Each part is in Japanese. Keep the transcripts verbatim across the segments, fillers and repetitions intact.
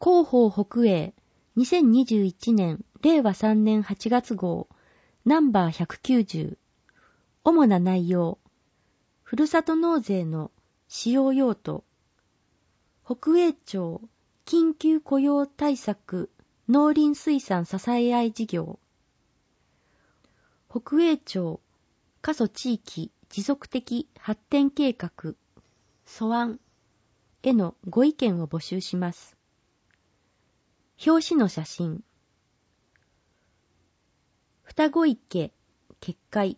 広報北営にせんにじゅういちねんれいわさんねんはちがつ号ナンバーひゃくきゅうじゅう。主な内容。ふるさと納税の使用用途。北営庁緊急雇用対策農林水産支え合い事業。北営庁過疎地域持続的発展計画素案へのご意見を募集します。表紙の写真。双子池決壊。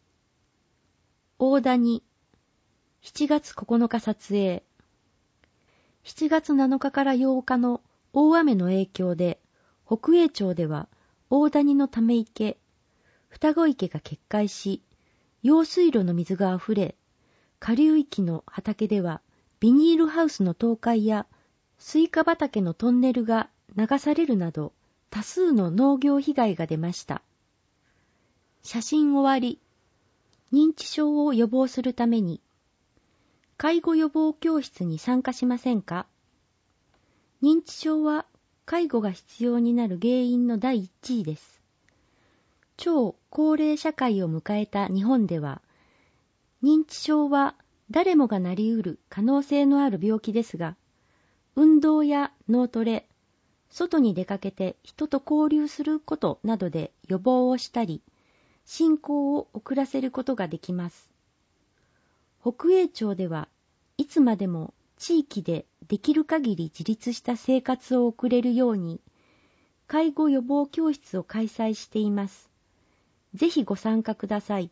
大谷しちがつここのか撮影。しちがつなのかからようかの大雨の影響で北営町では大谷のため池双子池が決壊し、用水路の水があふれ、下流域の畑ではビニールハウスの倒壊やスイカ畑のトンネルが流されるなど多数の農業被害が出ました。写真終わり。認知症を予防するために介護予防教室に参加しませんか？認知症は介護が必要になる原因の第一位です。超高齢社会を迎えた日本では、認知症は誰もがなり得る可能性のある病気ですが、運動や脳トレ、外に出かけて人と交流することなどで予防をしたり、進行を遅らせることができます。北営町ではいつまでも地域でできる限り自立した生活を送れるように、介護予防教室を開催しています。ぜひご参加ください。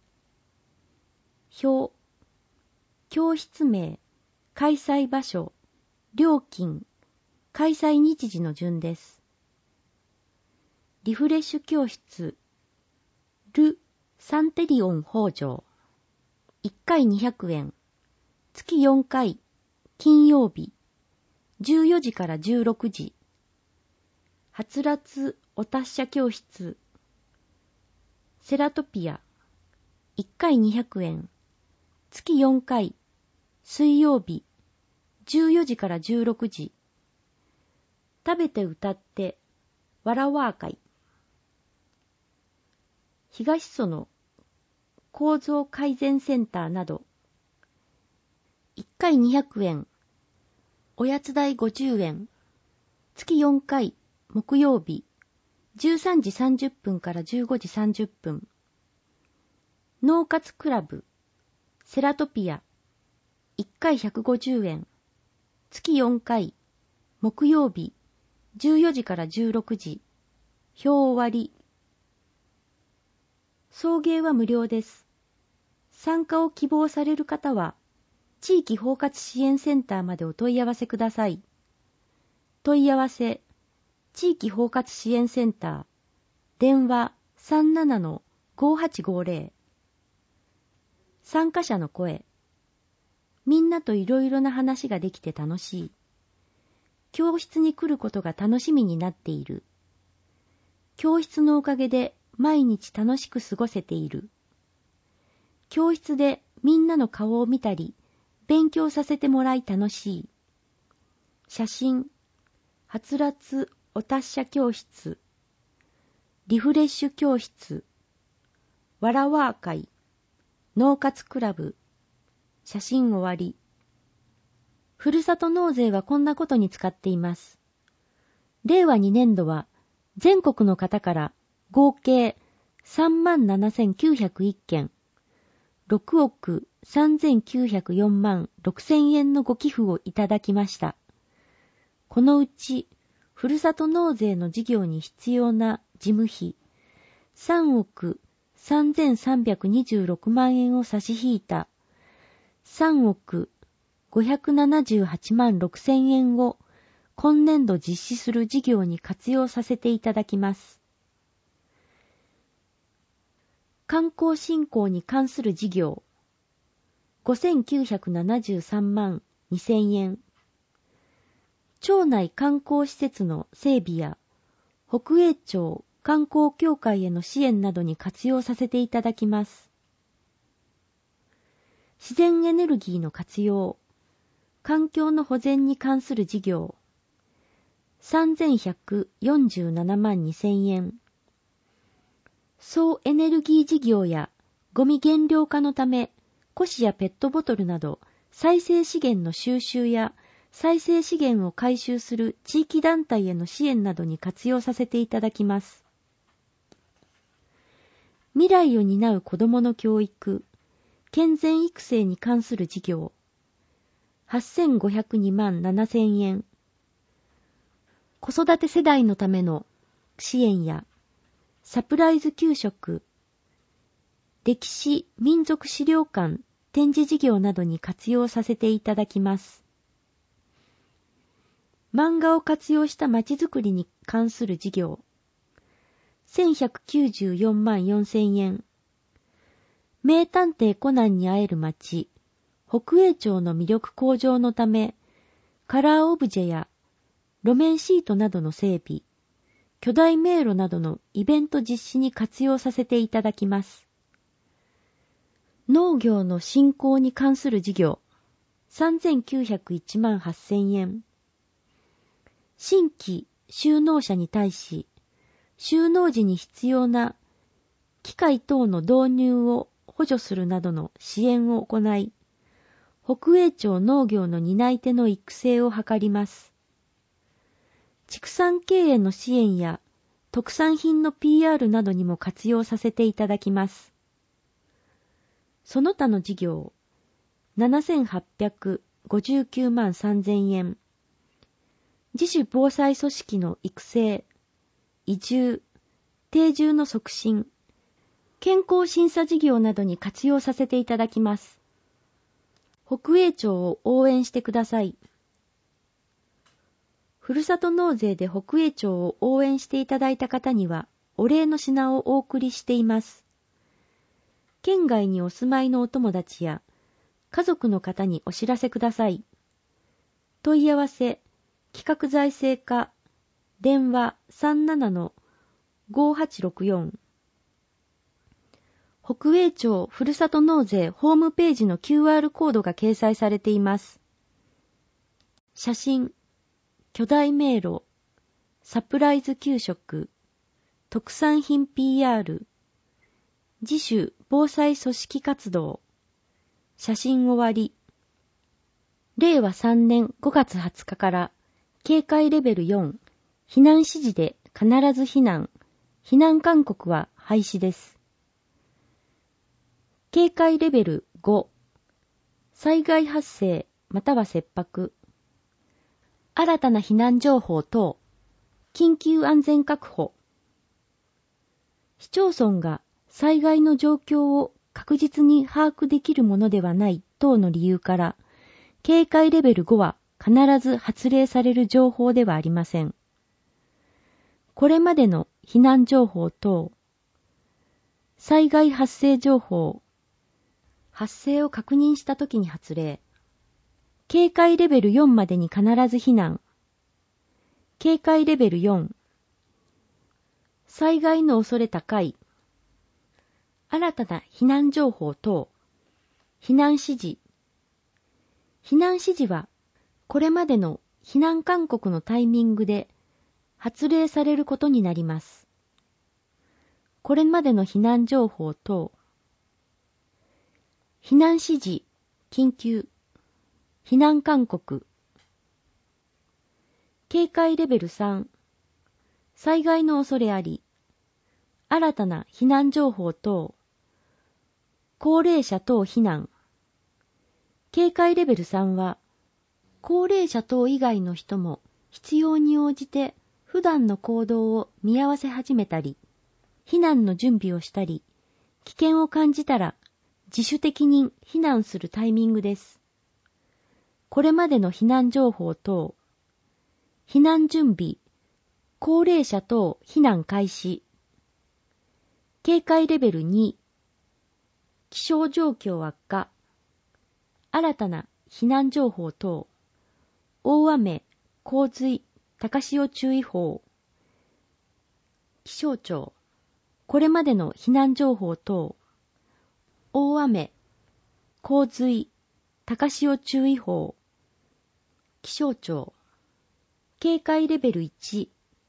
表、教室名、開催場所、料金、開催日時の順です。リフレッシュ教室、ル・サンテリオン北条。いっかいにひゃくえん。月よんかい。金曜日。じゅうよじからじゅうろくじ。はつらつお達者教室。セラトピア。いっかいにひゃくえん。月よんかい。水曜日。じゅうよじからじゅうろくじ。食べて歌って、わらわー会。東園構造改善センターなど。いっかいにひゃくえん。おやつ代ごじゅうえん。月よんかい。木曜日。じゅうさんじさんじゅっぷんからじゅうごじさんじゅっぷん。脳活クラブ。セラトピア。いっかいひゃくごじゅうえん。月よんかい。木曜日。じゅうよじからじゅうろくじ。表終わり。送迎は無料です。参加を希望される方は、地域包括支援センターまでお問い合わせください。問い合わせ、地域包括支援センター、電話 さんななのごはちごぜろ。参加者の声、みんなといろいろな話ができて楽しい。教室に来ることが楽しみになっている。教室のおかげで毎日楽しく過ごせている。教室でみんなの顔を見たり、勉強させてもらい楽しい。写真、はつらつお達者教室、リフレッシュ教室、わらわー会、脳活クラブ、写真終わり。ふるさと納税はこんなことに使っています。れいわにねんどは全国の方から合計 さんまんななせんきゅうひゃくいっけん、ろくおくさんぜんきゅうひゃくよんまんろくせんえんのご寄付をいただきました。このうち、ふるさと納税の事業に必要な事務費さんおくさんぜんさんびゃくにじゅうろくまんえんを差し引いたさんおくごひゃくななじゅうはちまんろくせんえんを今年度実施する事業に活用させていただきます。観光振興に関する事業ごせんきゅうひゃくななじゅうさんまんにせんえん。町内観光施設の整備や北営町観光協会への支援などに活用させていただきます。自然エネルギーの活用、環境の保全に関する事業、 さんぜんひゃくよんじゅうななまんにせんえん。総エネルギー事業やゴミ減量化のため、古紙やペットボトルなど再生資源の収集や再生資源を回収する地域団体への支援などに活用させていただきます。未来を担う子どもの教育、健全育成に関する事業、はっせんごひゃくにまんななせんえん。子育て世代のための支援やサプライズ給食、歴史民族資料館展示事業などに活用させていただきます。漫画を活用したまちづくりに関する事業、せんひゃくきゅうじゅうよんまんよんせんえん。名探偵コナンに会える街、北栄町の魅力向上のため、カラーオブジェや路面シートなどの整備、巨大迷路などのイベント実施に活用させていただきます。農業の振興に関する事業、さんぜんきゅうひゃくいちまんはっせんえん。新規就農者に対し、就農時に必要な機械等の導入を補助するなどの支援を行い、北栄町農業の担い手の育成を図ります。畜産経営の支援や特産品の ピーアール などにも活用させていただきます。その他の事業、ななせんはっぴゃくごじゅうきゅうまんさんぜんえん。自主防災組織の育成、移住、定住の促進、健康審査事業などに活用させていただきます。北栄町を応援してください。ふるさと納税で北栄町を応援していただいた方には、お礼の品をお送りしています。県外にお住まいのお友達や家族の方にお知らせください。問い合わせ、企画財政課、電話 さんななのごはちろくよん。北栄町ふるさと納税ホームページの キューアール コードが掲載されています。写真、巨大迷路、サプライズ給食、特産品 ピーアール、自主防災組織活動、写真終わり。れいわさんねんごがつはつかから警戒レベルよん、避難指示で必ず避難、避難勧告は廃止です。警戒レベルご、災害発生または切迫、新たな避難情報等、緊急安全確保。市町村が災害の状況を確実に把握できるものではない等の理由から、警戒レベルごは必ず発令される情報ではありません。これまでの避難情報等、災害発生情報、発生を確認したときに発令、警戒レベルよんまでに必ず避難、警戒レベルよん、災害の恐れ高い、新たな避難情報等、避難指示。避難指示は、これまでの避難勧告のタイミングで発令されることになります。これまでの避難情報等、避難指示、緊急、避難勧告。警戒レベルさん、災害の恐れあり、新たな避難情報等、高齢者等避難。警戒レベルさんは、高齢者等以外の人も必要に応じて普段の行動を見合わせ始めたり、避難の準備をしたり、危険を感じたら自主的に避難するタイミングです。これまでの避難情報等、避難準備、高齢者等避難開始。警戒レベルに、気象状況悪化、新たな避難情報等、大雨、洪水、高潮注意報。気象庁、これまでの避難情報等、大雨、洪水、高潮注意報。気象庁、 警戒レベルいち、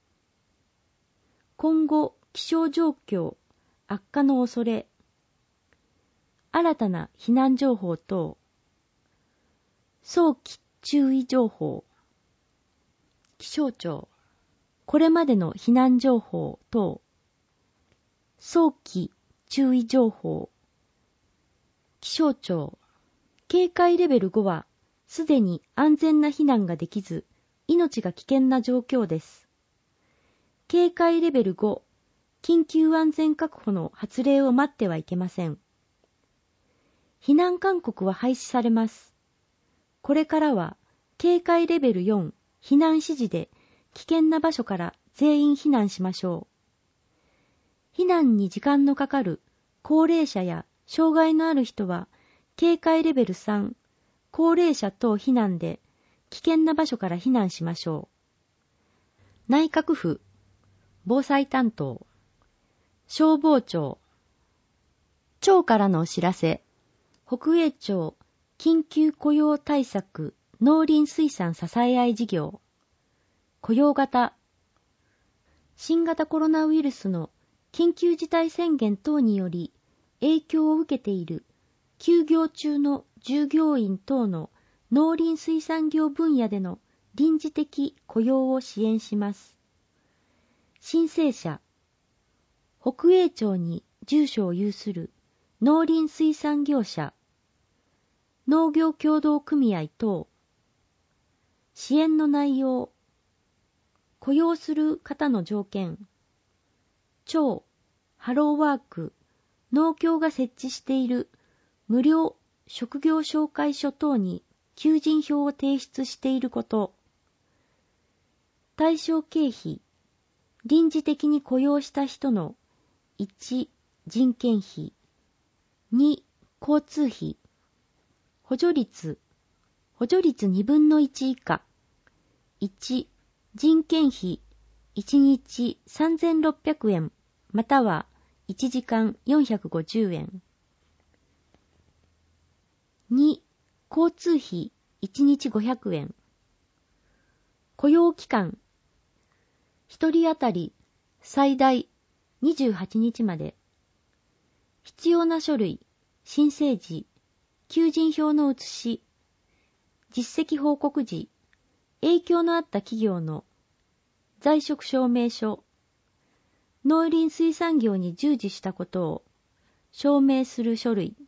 今後気象状況悪化の恐れ、新たな避難情報等、早期注意情報、気象庁、これまでの避難情報等、早期注意情報、気象庁、警戒レベルごは、すでに安全な避難ができず、命が危険な状況です。警戒レベルご、緊急安全確保の発令を待ってはいけません。避難勧告は廃止されます。これからは、警戒レベルよん、避難指示で、危険な場所から全員避難しましょう。避難に時間のかかる高齢者や障害のある人は、警戒レベルさん、高齢者等避難で危険な場所から避難しましょう。内閣府、防災担当、消防庁、庁からのお知らせ、北栄町緊急雇用対策農林水産支え合い事業、雇用型、新型コロナウイルスの緊急事態宣言等により影響を受けている休業中の従業員等の農林水産業分野での臨時的雇用を支援します。申請者、北栄町に住所を有する農林水産業者、農業協同組合等、支援の内容、雇用する方の条件、町、ハローワーク、農協が設置している無料職業紹介書等に求人票を提出していること、対象経費、臨時的に雇用した人のいち、人件費、に、交通費、補助率、補助率にぶんのいち以下、いち、人件費、いちにちさんぜんろっぴゃくえん、またはいちじかんよんひゃくごじゅうえん。に、交通費いちにちごひゃくえん。雇用期間、ひとり当たり最大にじゅうはちにちまで。必要な書類、申請時、求人票の写し、実績報告時、影響のあった企業の在職証明書、農林水産業に従事したことを証明する書類、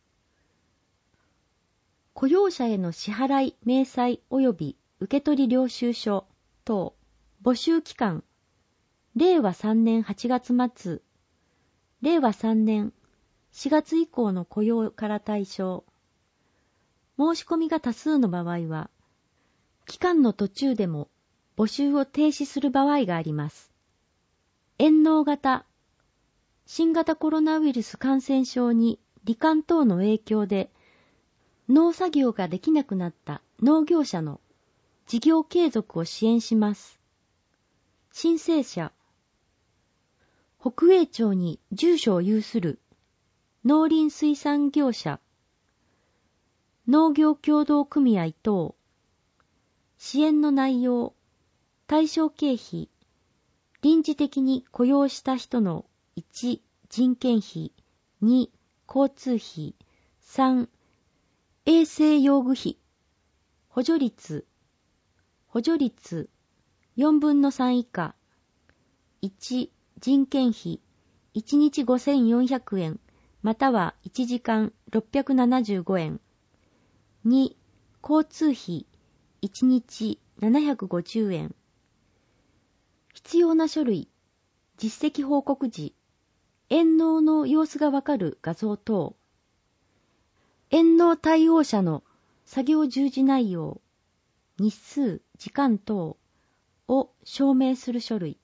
雇用者への支払い明細及び受取領収書等、募集期間、れいわさんねんはちがつ末、れいわさんねんしがつ以降の雇用から対象。申し込みが多数の場合は、期間の途中でも募集を停止する場合があります。遠農型、新型コロナウイルス感染症に罹患等の影響で、農作業ができなくなった農業者の事業継続を支援します。申請者、北栄町に住所を有する農林水産業者、農業協同組合等、支援の内容、対象経費、臨時的に雇用した人のいち、人件費、に、交通費、さん、衛生用具費、補助率、補助率よんぶんのさん以下、いち、人件費、いちにちごせんよんひゃくえん、またはいちじかんろっぴゃくななじゅうごえん、に、交通費、いちにちななひゃくごじゅうえん。必要な書類、実績報告時、遠農の様子がわかる画像等、遠農対応者の作業従事内容、日数、時間等を証明する書類、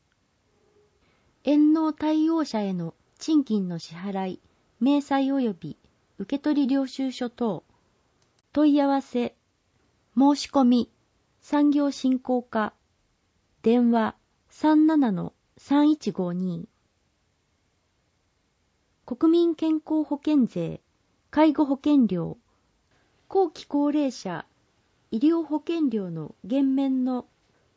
遠農対応者への賃金の支払い、明細及び受取領収書等、問い合わせ、申し込み、産業振興課、電話 さんななのさんいちごに。国民健康保険税、介護保険料、後期高齢者、医療保険料の減免の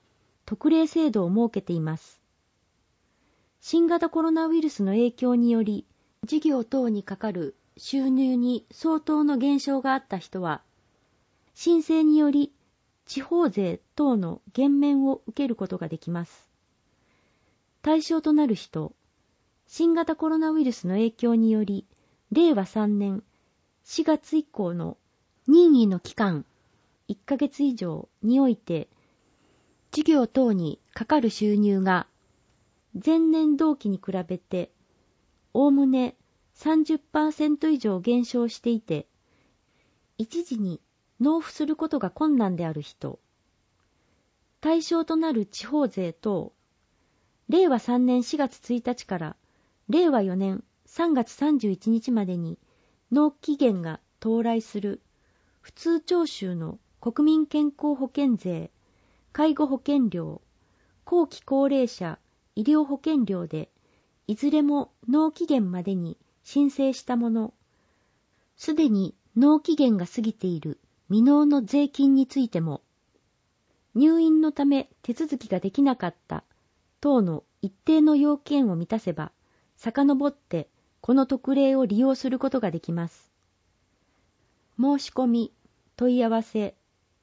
特例制度を設けています。新型コロナウイルスの影響により、事業等にかかる収入に相当の減少があった人は、申請により地方税等の減免を受けることができます。対象となる人、新型コロナウイルスの影響により、れいわさんねんしがつ以降の任意の期間いっかげつ以上において、事業等にかかる収入が前年同期に比べておおむね さんじゅっパーセント 以上減少していて、一時に納付することが困難である人、対象となる地方税等、れいわさんねんしがつついたちかられいわよねんさんがつさんじゅういちにちまでに納期限が到来する普通徴収の国民健康保険税、介護保険料、後期高齢者医療保険料で、いずれも納期限までに申請したもの、すでに納期限が過ぎている未納の税金についても、入院のため手続きができなかった等の一定の要件を満たせば、遡ってこの特例を利用することができます。申し込み、問い合わせ、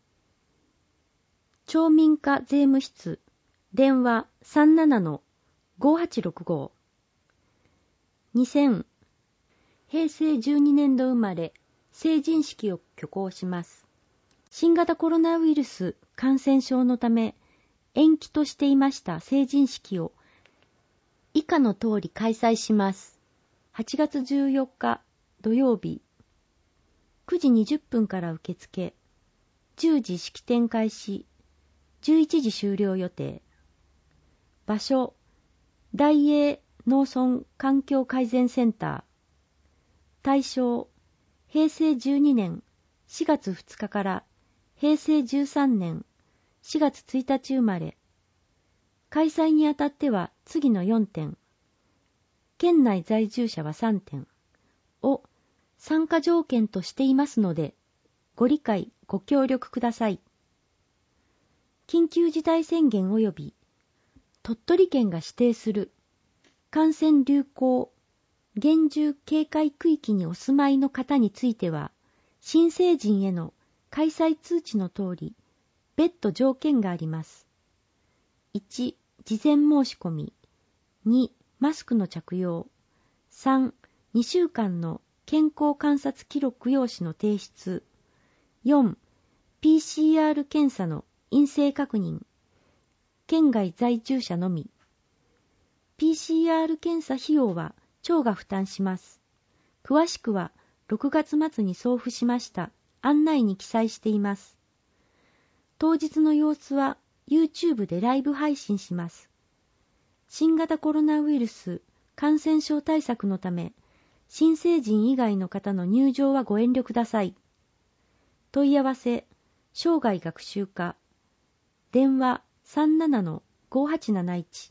町民課税務室、電話 さんななのごはちろくご。にせん、へいせいじゅうにねんど生まれ、成人式を挙行します。新型コロナウイルス感染症のため、延期としていました成人式を以下の通り開催します。はちがつじゅうよっか土曜日、くじにじゅっぷんから受付、じゅうじ式典開始、じゅういちじ終了予定。場所、大英農村環境改善センター。対象、へいせいじゅうにねんしがつふつかからへいせいじゅうさんねんしがつついたち生まれ。開催にあたっては次のよんてん、県内在住者はさんてんを参加条件としていますので、ご理解ご協力ください。緊急事態宣言及び鳥取県が指定する感染流行厳重警戒区域にお住まいの方については、新成人への開催通知の通り、別途条件があります。いち、事前申し込み。に、マスクの着用。さん、にしゅうかんの健康観察記録用紙の提出。よん、ピーシーアール 検査の陰性確認。県外在住者のみ。ピーシーアール 検査費用は町が負担します。詳しくはろくがつ末に送付しました案内に記載しています。当日の様子は YouTube でライブ配信します。新型コロナウイルス感染症対策のため、新成人以外の方の入場はご遠慮ください。問い合わせ、生涯学習課、電話 さんななのごはちなないち。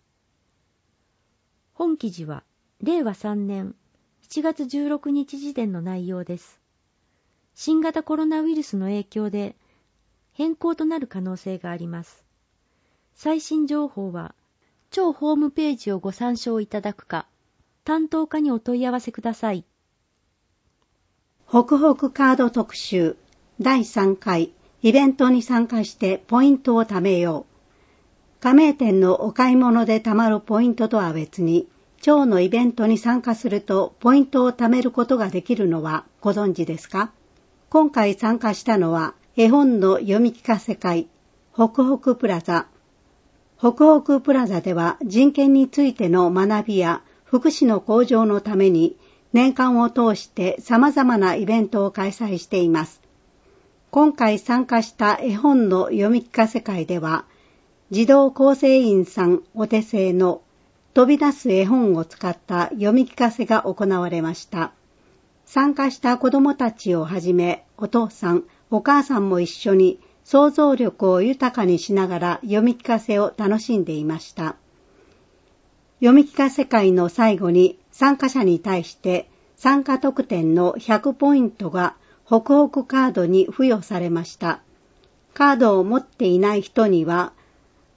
本記事は、れいわさんねんしちがつじゅうろくにち時点の内容です。新型コロナウイルスの影響で変更となる可能性があります。最新情報は、町ホームページをご参照いただくか、担当課にお問い合わせください。 ホクホクカード特集だいさんかいイベントに参加してポイントを貯めよう。加盟店のお買い物で貯まるポイントとは別に、町のイベントに参加するとポイントを貯めることができるのはご存知ですか？今回参加したのは絵本の読み聞かせ会、ホクホクプラザ。ホクホクプラザでは人権についての学びや福祉の向上のために年間を通して様々なイベントを開催しています。今回参加した絵本の読み聞かせ会では、児童構成員さんお手製の飛び出す絵本を使った読み聞かせが行われました。参加した子どもたちをはじめ、お父さん、お母さんも一緒に想像力を豊かにしながら読み聞かせを楽しんでいました。読み聞かせ会の最後に参加者に対して参加特典のひゃくポイントがホクホクカードに付与されました。カードを持っていない人には、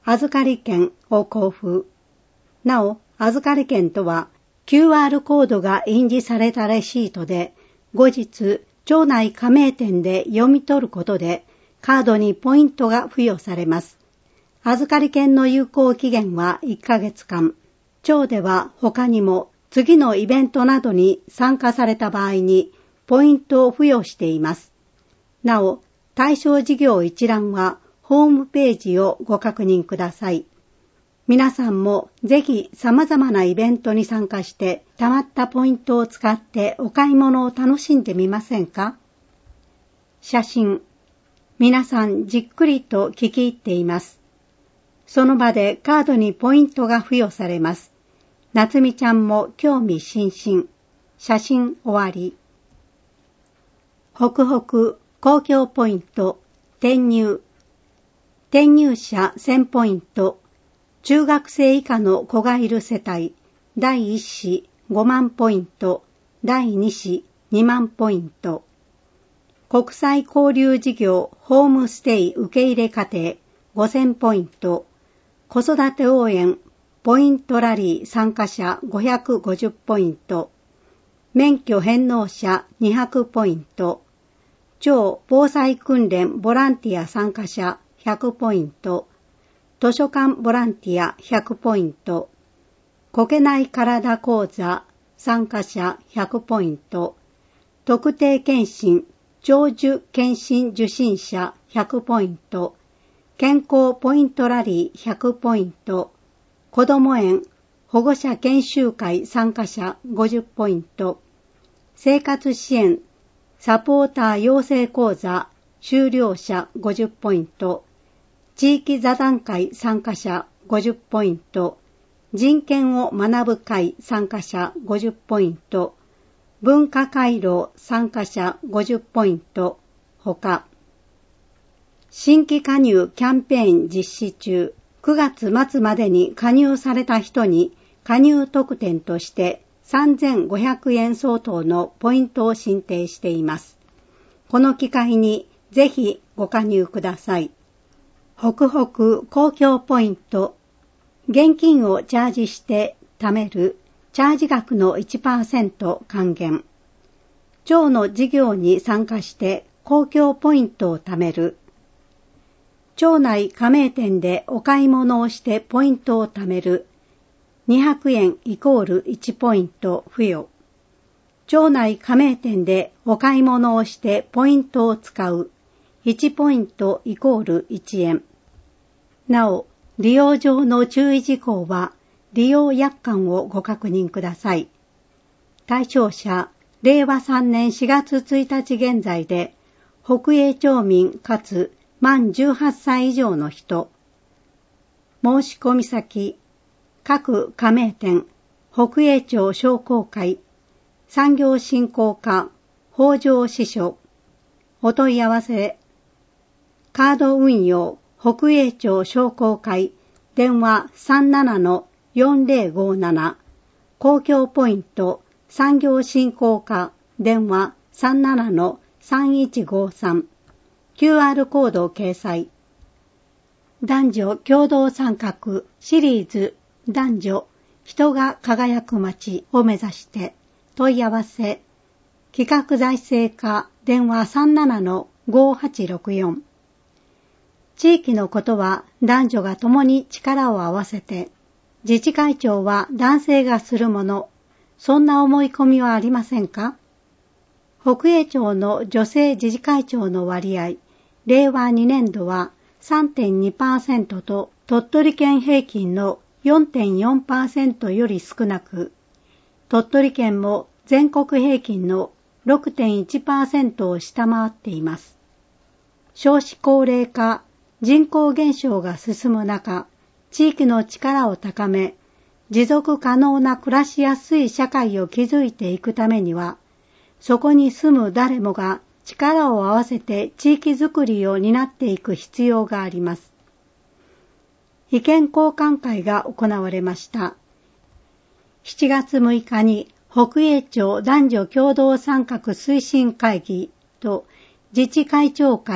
預かり券を交付。なお、預かり券とは キューアール コードが印字されたレシートで、後日、町内加盟店で読み取ることで、カードにポイントが付与されます。預かり券の有効期限はいっかげつかん。町では他にも次のイベントなどに参加された場合にポイントを付与しています。なお、対象事業一覧はホームページをご確認ください。皆さんもぜひ様々なイベントに参加して貯まったポイントを使ってお買い物を楽しんでみませんか？写真。皆さんじっくりと聞き入っています。その場でカードにポイントが付与されます。夏美ちゃんも興味津々。写真終わり。ホクホク公共ポイント転入。転入者せんポイント。中学生以下の子がいる世帯、だいいち子ごまんポイント、だいに子にまんポイント。国際交流事業ホームステイ受け入れ家庭ごせんポイント。子育て応援ポイントラリー参加者ごひゃくごじゅうポイント。免許返納者にひゃくポイント。町防災訓練ボランティア参加者ひゃくポイント。図書館ボランティアひゃくポイント。こけない体講座参加者ひゃくポイント。特定健診長寿健診受診者ひゃくポイント。健康ポイントラリーひゃくポイント。子ども園保護者研修会参加者ごじゅうポイント。生活支援サポーター養成講座修了者ごじゅうポイント。地域座談会参加者ごじゅうポイント。人権を学ぶ会参加者ごじゅうポイント。文化回廊参加者ごじゅうポイント。ほか。新規加入キャンペーン実施中。くがつ末までに加入された人に加入特典としてさんぜんごひゃくえん相当のポイントを申請しています。この機会にぜひご加入ください。ホクホク公共ポイント。現金をチャージして貯めるチャージ額の いちパーセント 還元。町の事業に参加して公共ポイントを貯める。町内加盟店でお買い物をしてポイントを貯める。にひゃくえんイコールいちポイント付与。町内加盟店でお買い物をしてポイントを使う。いちポイントイコールいちえん。なお、利用上の注意事項は、利用約款をご確認ください。対象者、れいわさんねんしがつついたち現在で、北栄町民かつ満じゅうはっさい以上の人。申し込み先、各加盟店、北栄町商工会、産業振興課、北条支所。お問い合わせ、カード運用、北栄町商工会、電話 さんななのよんぜろごなな、公共ポイント、産業振興課、電話 さんななのさんいちごさん、キューアール コードを掲載。男女共同参画シリーズ男女人が輝く街を目指して問い合わせ、企画財政課、電話 さんななのごはちろくよん。地域のことは男女が共に力を合わせて、自治会長は男性がするもの、そんな思い込みはありませんか？北栄町の女性自治会長の割合、れいわにねんどは さんてんにパーセント と鳥取県平均の よんてんよんパーセント より少なく、鳥取県も全国平均の ろくてんいちパーセント を下回っています。少子高齢化、人口減少が進む中、地域の力を高め、持続可能な暮らしやすい社会を築いていくためには、そこに住む誰もが力を合わせて地域づくりを担っていく必要があります。意見交換会が行われました。しちがつむいかに北栄町男女共同参画推進会議と自治会長会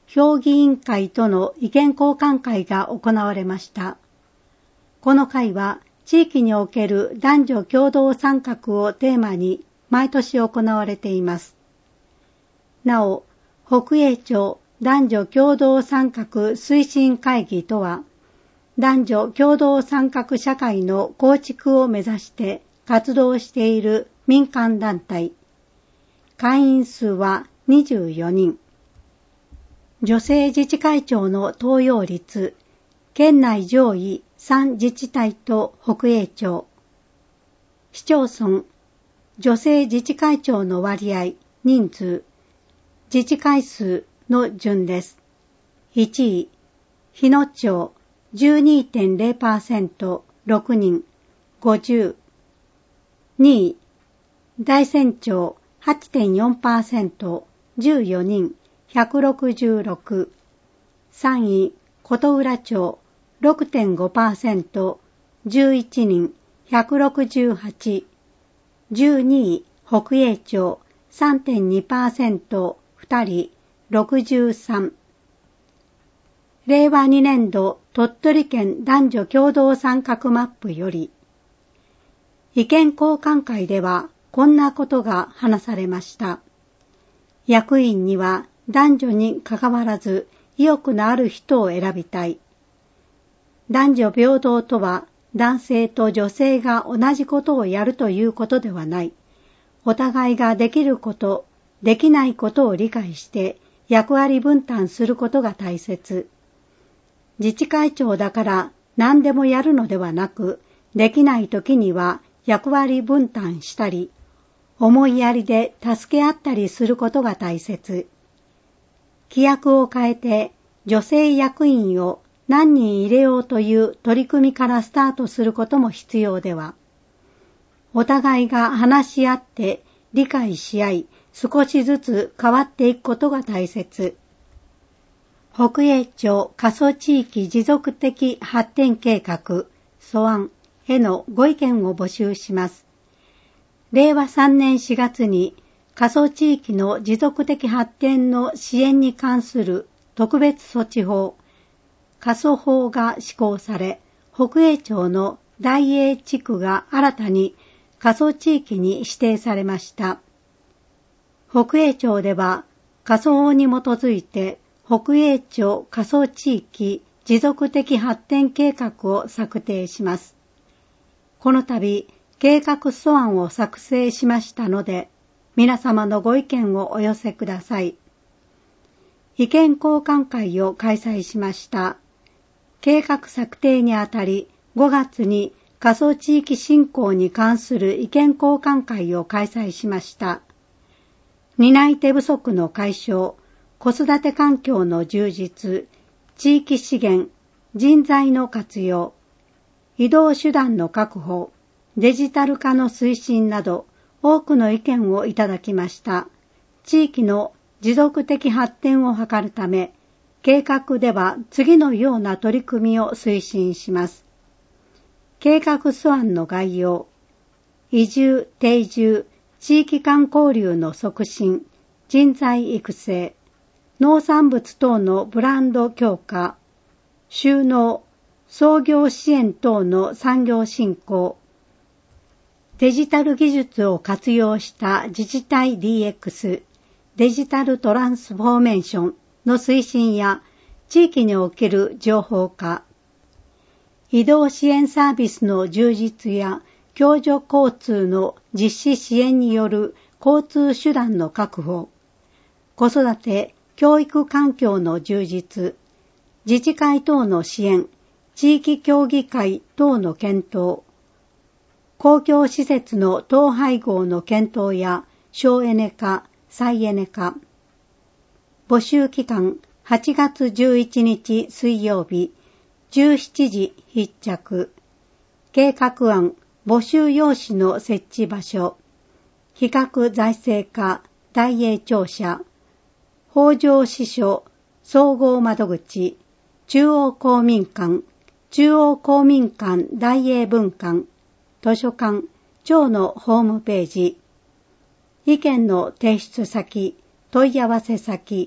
評議員会との意見交換会が行われました。この会は地域における男女共同参画をテーマに毎年行われています。なお、北栄町男女共同参画推進会議とは、男女共同参画社会の構築を目指して活動している民間団体。会員数はにじゅうよにん。女性自治会長の登用率、県内上位さん自治体と北栄町。市町村、女性自治会長の割合、人数、自治会数の順です。いちい、日野町 じゅうにてんゼロパーセント、ろくにん、ごじゅう。にい、大山町 はちてんよんパーセント、じゅうよにん、ひゃくろくじゅうろく。さんい、琴浦町 ろくてんごパーセント、じゅういちにん、ひゃくろくじゅうはち。じゅうにい、北栄町 さんてんにパーセント、ふたり、ろくじゅうさん。れいわにねんど鳥取県男女共同参画マップより、意見交換会ではこんなことが話されました。役員には男女に関わらず意欲のある人を選びたい。男女平等とは男性と女性が同じことをやるということではない。お互いができること、できないことを理解して役割分担することが大切。自治会長だから何でもやるのではなく、できない時には役割分担したり、思いやりで助け合ったりすることが大切。規約を変えて女性役員を何人入れようという取り組みからスタートすることも必要では。お互いが話し合って理解し合い、少しずつ変わっていくことが大切。北栄町過疎地域持続的発展計画素案へのご意見を募集します。れいわさんねんしがつに過疎地域の持続的発展の支援に関する特別措置法、過疎法が施行され、北栄町の大栄地区が新たに過疎地域に指定されました。北栄町では過疎法に基づいて北栄町過疎地域持続的発展計画を策定します。この度、計画素案を作成しましたので、皆様のご意見をお寄せください。意見交換会を開催しました。計画策定にあたり、ごがつに過疎地域振興に関する意見交換会を開催しました。担い手不足の解消、子育て環境の充実、地域資源、人材の活用、移動手段の確保、デジタル化の推進など多くの意見をいただきました。地域の持続的発展を図るため、計画では次のような取り組みを推進します。計画素案の概要、移住・定住、地域間交流の促進、人材育成、農産物等のブランド強化、就農、創業支援等の産業振興、デジタル技術を活用した自治体 ディーエックス、デジタルトランスフォーメーションの推進や地域における情報化、移動支援サービスの充実や共助交通の実施支援による交通手段の確保、子育て・教育環境の充実、自治会等の支援、地域協議会等の検討、公共施設の統廃合の検討や省エネ化、再エネ化。募集期間はちがつじゅういちにち水曜日、じゅうしちじ必着。計画案、募集用紙の設置場所、比較財政課、大栄庁舎、北条支所、総合窓口、中央公民館、中央公民館大栄分館、図書館、庁のホームページ、意見の提出先、問い合わせ先、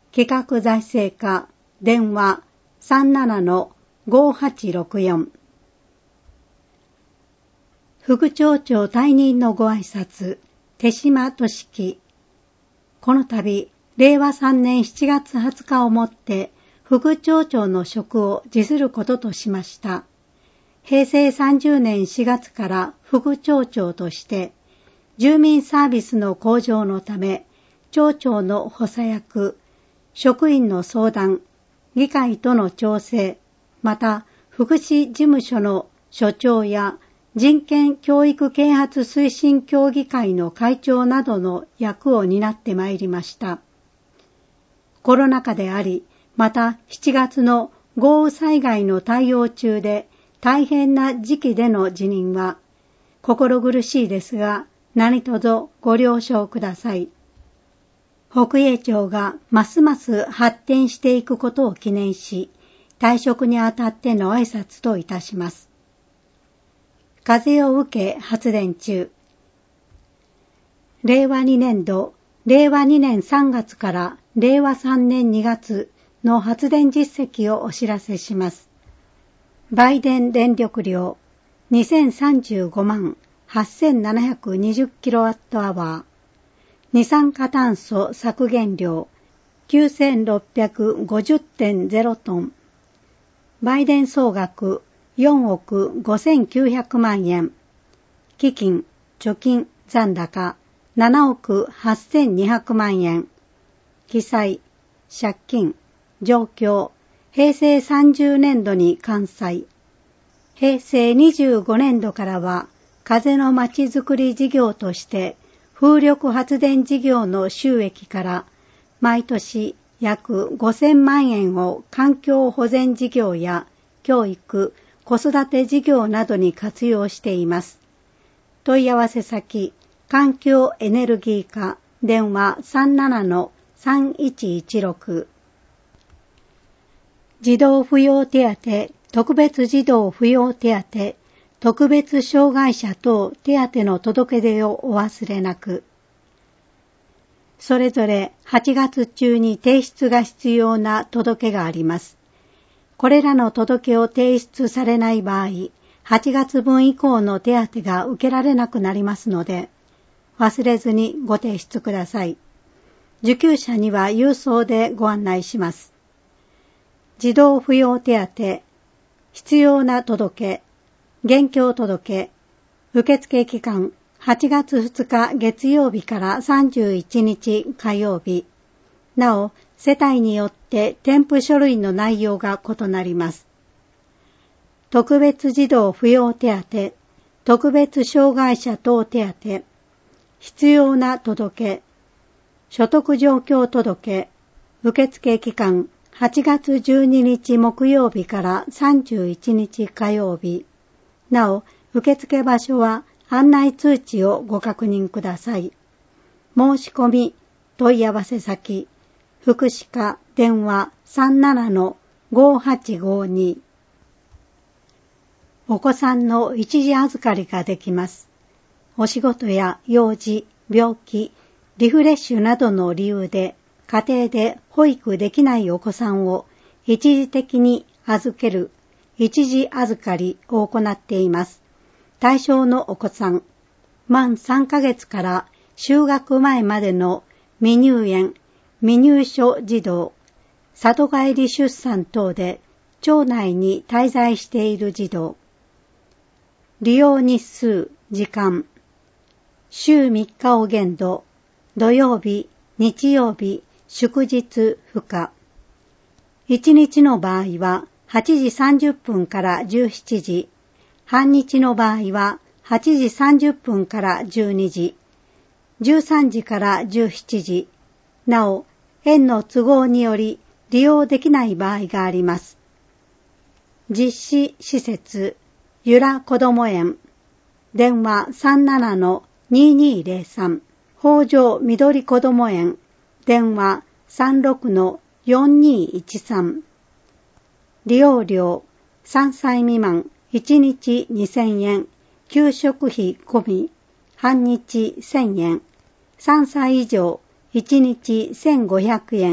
企画財政課電話 さんななのごはちろくよん。副町長退任のご挨拶、手島俊樹。この度、れいわさんねんしちがつはつかをもって副町長の職を辞することとしました。へいせいさんじゅうねんしがつから副町長として、住民サービスの向上のため、町長の補佐役、職員の相談、議会との調整、また福祉事務所の所長や人権教育啓発推進協議会の会長などの役を担ってまいりました。コロナ禍であり、またしちがつの豪雨災害の対応中で大変な時期での辞任は、心苦しいですが、何卒ご了承ください。北栄町がますます発展していくことを記念し、退職にあたっての挨拶といたします。風を受け発電中。れいわにねんど、れいわにねんさんがつかられいわさんねんにがつの発電実績をお知らせします。売電電力量にせんさんじゅうごまんはっせんななひゃくにじゅうキロワットアワー。二酸化炭素削減量 きゅうせんろっぴゃくごじゅってんゼロ トン。売電総額よんおくごせんきゅうひゃくまんえん。基金、貯金、残高ななおくはっせんにひゃくまんえん。記載、借金、状況、へいせいさんじゅうねんどに完済。へいせいにじゅうごねんどからは、風のまちづくり事業として、風力発電事業の収益から毎年約ごせんまんえんを環境保全事業や教育、子育て事業などに活用しています。問い合わせ先、環境エネルギー課、電話 さんななのさんいちいちろく。児童扶養手当、特別児童扶養手当、特別障害者等手当の届け出をお忘れなく。それぞれはちがつ中に提出が必要な届けがあります。これらの届けを提出されない場合、はちがつぶん以降の手当が受けられなくなりますので、忘れずにご提出ください。受給者には郵送でご案内します。児童扶養手当、必要な届け、現況届、受付期間はちがつふつか月曜日からさんじゅういちにち火曜日。なお、世帯によって添付書類の内容が異なります。特別児童扶養手当、特別障害者等手当、必要な届け、所得状況届、受付期間はちがつじゅうににち木曜日からさんじゅういちにち火曜日。なお、受付場所は案内通知をご確認ください。申し込み、問い合わせ先、福祉課電話 さんななのごはちごに。お子さんの一時預かりができます。お仕事や幼児、病気、リフレッシュなどの理由で家庭で保育できないお子さんを一時的に預ける一時預かりを行っています。対象のお子さん、満さんかげつから就学前までの未入園、未入所児童、里帰り出産等で町内に滞在している児童。利用日数、時間、週みっかを限度、土曜日、日曜日、祝日、不可。いちにちの場合ははちじさんじゅっぷんからじゅうしちじ、半日の場合ははちじさんじゅっぷんからじゅうにじ、じゅうさんじからじゅうしちじ、なお、園の都合により利用できない場合があります。実施施設、ゆらこども園、電話 さんななのににぜろさん、北条みどりこども園、電話 さんろくのよんにいちさん。利用料、さんさい未満、いちにちにせんえん、給食費込み、半日せんえん、さんさい以上、いちにちせんごひゃくえん、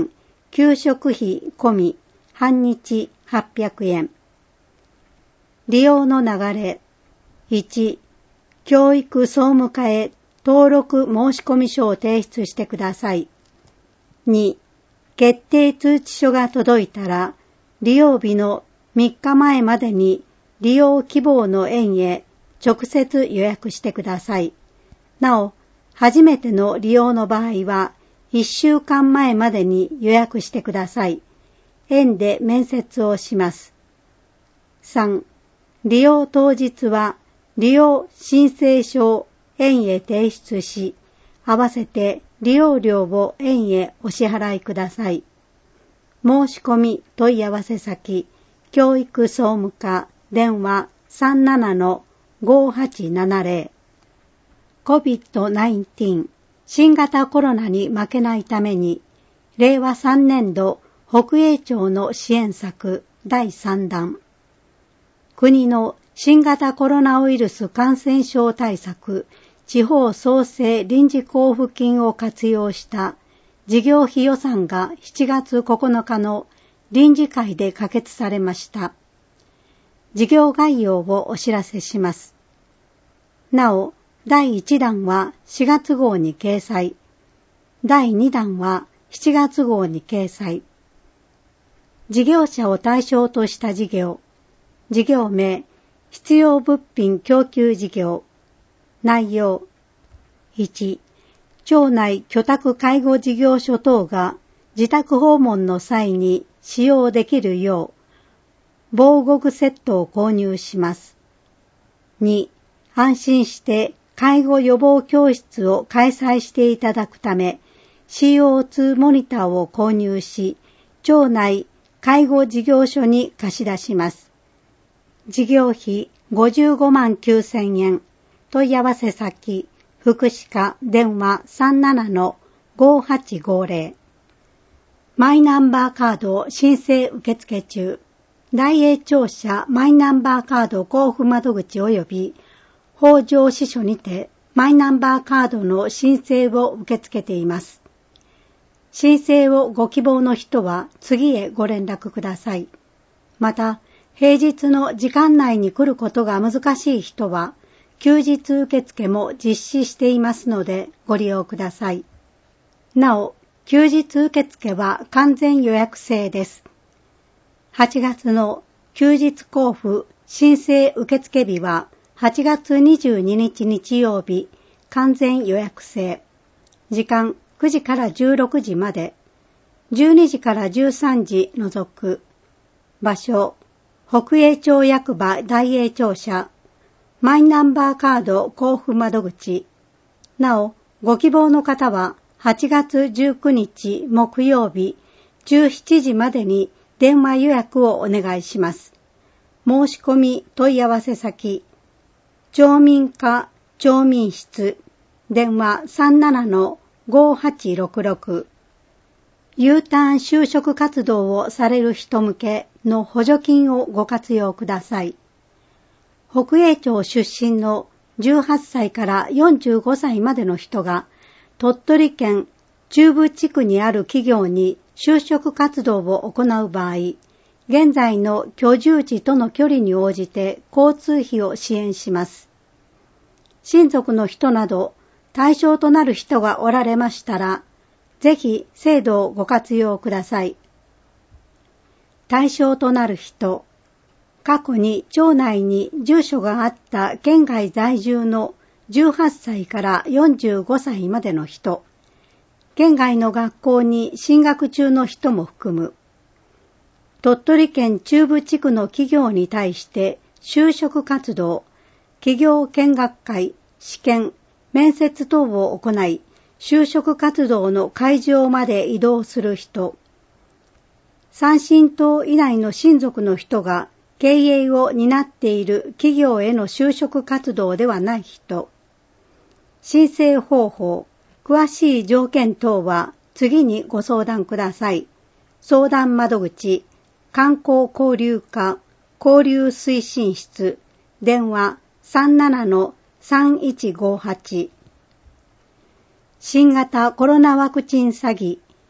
給食費込み半日はっぴゃくえん。利用の流れ。いち、教育総務課へ登録申込書を提出してください。に、決定通知書が届いたら、利用日のみっかまえまでに利用希望の園へ直接予約してください。なお、初めての利用の場合は、いっしゅうかんまえまでに予約してください。園で面接をします。さん、利用当日は利用申請書を園へ提出し、合わせて利用料を園へお支払いください。申し込み問い合わせ先、教育総務課、電話 さんななのごはちななぜろ。コビッドナインティーン 新型コロナに負けないために、れいわさんねんど北栄町の支援策だいさんだん。国の新型コロナウイルス感染症対策地方創生臨時交付金を活用した事業費予算がしちがつここのかの臨時会で可決されました。事業概要をお知らせします。なお、だいいちだんはしがつ号に掲載、だいにだんはしちがつ号に掲載。事業者を対象とした事業、事業名、必要物品供給事業、内容、いち、町内居宅介護事業所等が自宅訪問の際に使用できるよう、防護具セットを購入します。に、安心して介護予防教室を開催していただくため、シーオーツー モニターを購入し、町内介護事業所に貸し出します。事業費ごじゅうごまんきゅうせんえん。問い合わせ先、福祉課電話 さんななのごはちごぜろ。マイナンバーカード申請受付中。大栄庁舎マイナンバーカード交付窓口及び北条支所にてマイナンバーカードの申請を受け付けています。申請をご希望の人は次へご連絡ください。また、平日の時間内に来ることが難しい人は、休日受付も実施していますのでご利用ください。なお、休日受付は完全予約制です。はちがつの休日交付申請受付日ははちがつにじゅうににち日曜日、完全予約制。時間くじからじゅうろくじまで、じゅうにじからじゅうさんじ除く。場所、北栄町役場大栄庁舎、マイナンバーカード交付窓口。なお、ご希望の方ははちがつじゅうくにち木曜日じゅうしちじまでに電話予約をお願いします。申し込み問い合わせ先、町民課町民室、電話 さんななのごはちろくろく。U ターン就職活動をされる人向けの補助金をご活用ください。北栄町出身のじゅうはっさいからよんじゅうごさいまでの人が鳥取県中部地区にある企業に就職活動を行う場合、現在の居住地との距離に応じて交通費を支援します。親族の人など対象となる人がおられましたら、ぜひ制度をご活用ください。対象となる人、過去に町内に住所があった県外在住のじゅうはっさいからよんじゅうごさいまでの人、県外の学校に進学中の人も含む。鳥取県中部地区の企業に対して就職活動、企業見学会、試験、面接等を行い、就職活動の会場まで移動する人、三親等以内の親族の人が経営を担っている企業への就職活動ではない人、申請方法、詳しい条件等は次にご相談ください。相談窓口、観光交流課、交流推進室、電話 さんななのさんいちごはち。新型コロナワクチン詐欺。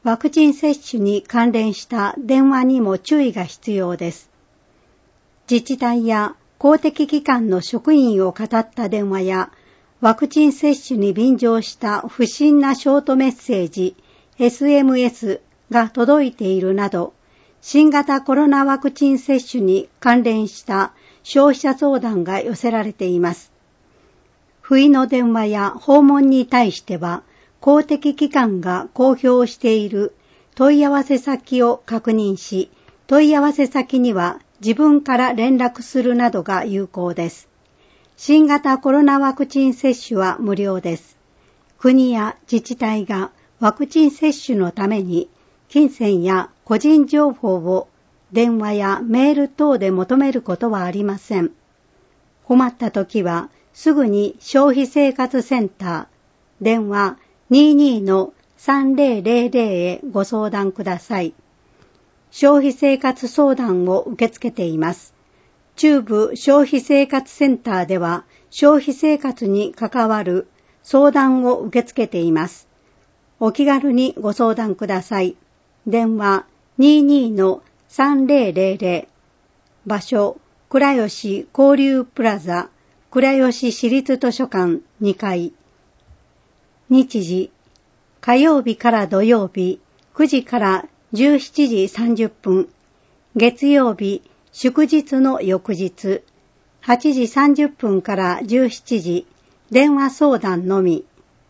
ワクチン接種に関連した電話にも注意が必要です。自治体や公的機関の職員を語った電話や、ワクチン接種に便乗した不審なショートメッセージ、エスエムエス が届いているなど、新型コロナワクチン接種に関連した消費者相談が寄せられています。不意の電話や訪問に対しては、公的機関が公表している問い合わせ先を確認し、問い合わせ先には自分から連絡するなどが有効です。新型コロナワクチン接種は無料です。国や自治体がワクチン接種のために金銭や個人情報を電話やメール等で求めることはありません。困ったときはすぐに消費生活センター、電話 にじゅうにのさんぜろぜろぜろ へご相談ください。消費生活相談を受け付けています。中部消費生活センターでは消費生活に関わる相談を受け付けています。お気軽にご相談ください。電話 にじゅうにのさんぜろぜろぜろ。場所、倉吉交流プラザ、倉吉市立図書館にかい。日時、火曜日から土曜日くじからじゅうしちじさんじゅっぷん。月曜日、祝日の翌日、はちじさんじゅっぷんからじゅうしちじ、電話相談のみ。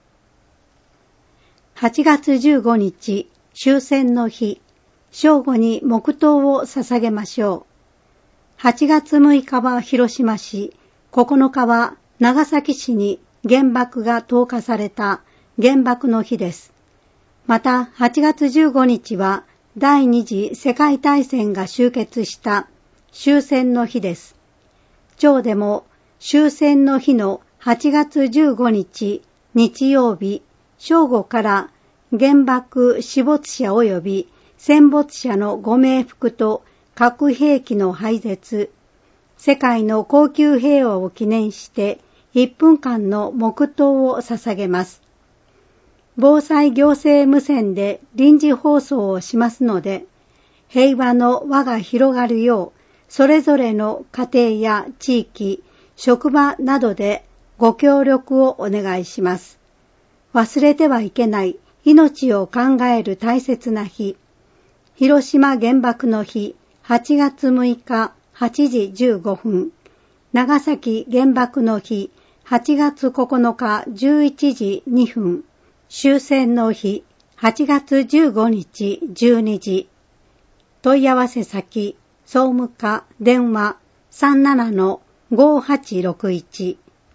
はちがつじゅうごにち、終戦の日、正午に黙祷を捧げましょう。はちがつむいかは広島市、ここのかは長崎市に原爆が投下された原爆の日です。またはちがつじゅうごにちは第二次世界大戦が終結した終戦の日です。今日でも終戦の日のはちがつじゅうごにち日曜日正午から原爆死没者及び戦没者のご冥福と核兵器の廃絶、世界の恒久平和を記念していっぷんかんの黙祷を捧げます。防災行政無線で臨時放送をしますので、平和の輪が広がるよう、それぞれの家庭や地域、職場などでご協力をお願いします。忘れてはいけない命を考える大切な日、広島原爆の日、はちがつむいかはちじじゅうごふん、長崎原爆の日、はちがつここのかじゅういちじにふん、終戦の日、はちがつじゅうごにちじゅうにじ。問い合わせ先、総務課電話 さんじゅうななのごはちろくいち。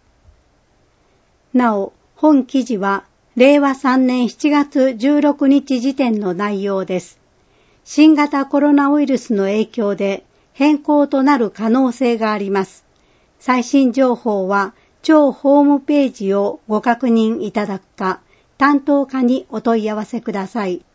なお、本記事はれいわさんねんしちがつじゅうろくにち時点の内容です。新型コロナウイルスの影響で変更となる可能性があります。最新情報は当ホームページをご確認いただくか、担当課にお問い合わせください。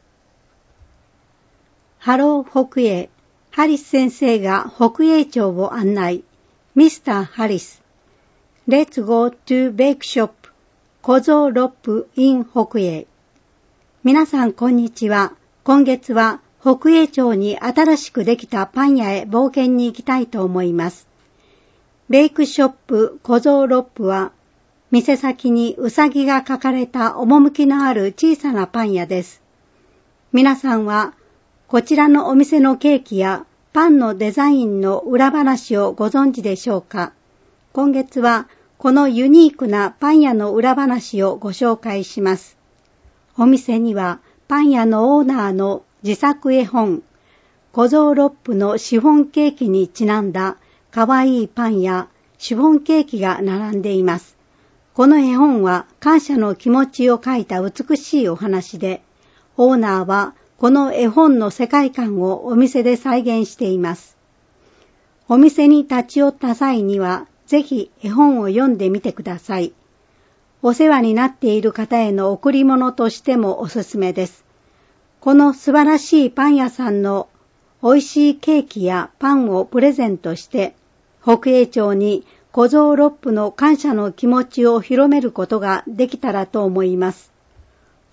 ハロー北英、ハリス先生が北英町を案内。ミスターハリス。Let's go to bake shop 小僧ロップ in 北英。皆さんこんにちは。今月は北英町に新しくできたパン屋へ冒険に行きたいと思います。ベイクショップ小僧ロップは店先にウサギが描かれた趣のある小さなパン屋です。皆さんはこちらのお店のケーキやパンのデザインの裏話をご存知でしょうか。今月はこのユニークなパン屋の裏話をご紹介します。お店にはパン屋のオーナーの自作絵本、小僧ロップのシフォンケーキにちなんだかわいいパンやシフォンケーキが並んでいます。この絵本は感謝の気持ちを書いた美しいお話で、オーナーはこの絵本の世界観をお店で再現しています。お店に立ち寄った際には、ぜひ絵本を読んでみてください。お世話になっている方への贈り物としてもおすすめです。この素晴らしいパン屋さんの美味しいケーキやパンをプレゼントして、北英町に小僧ロップの感謝の気持ちを広めることができたらと思います。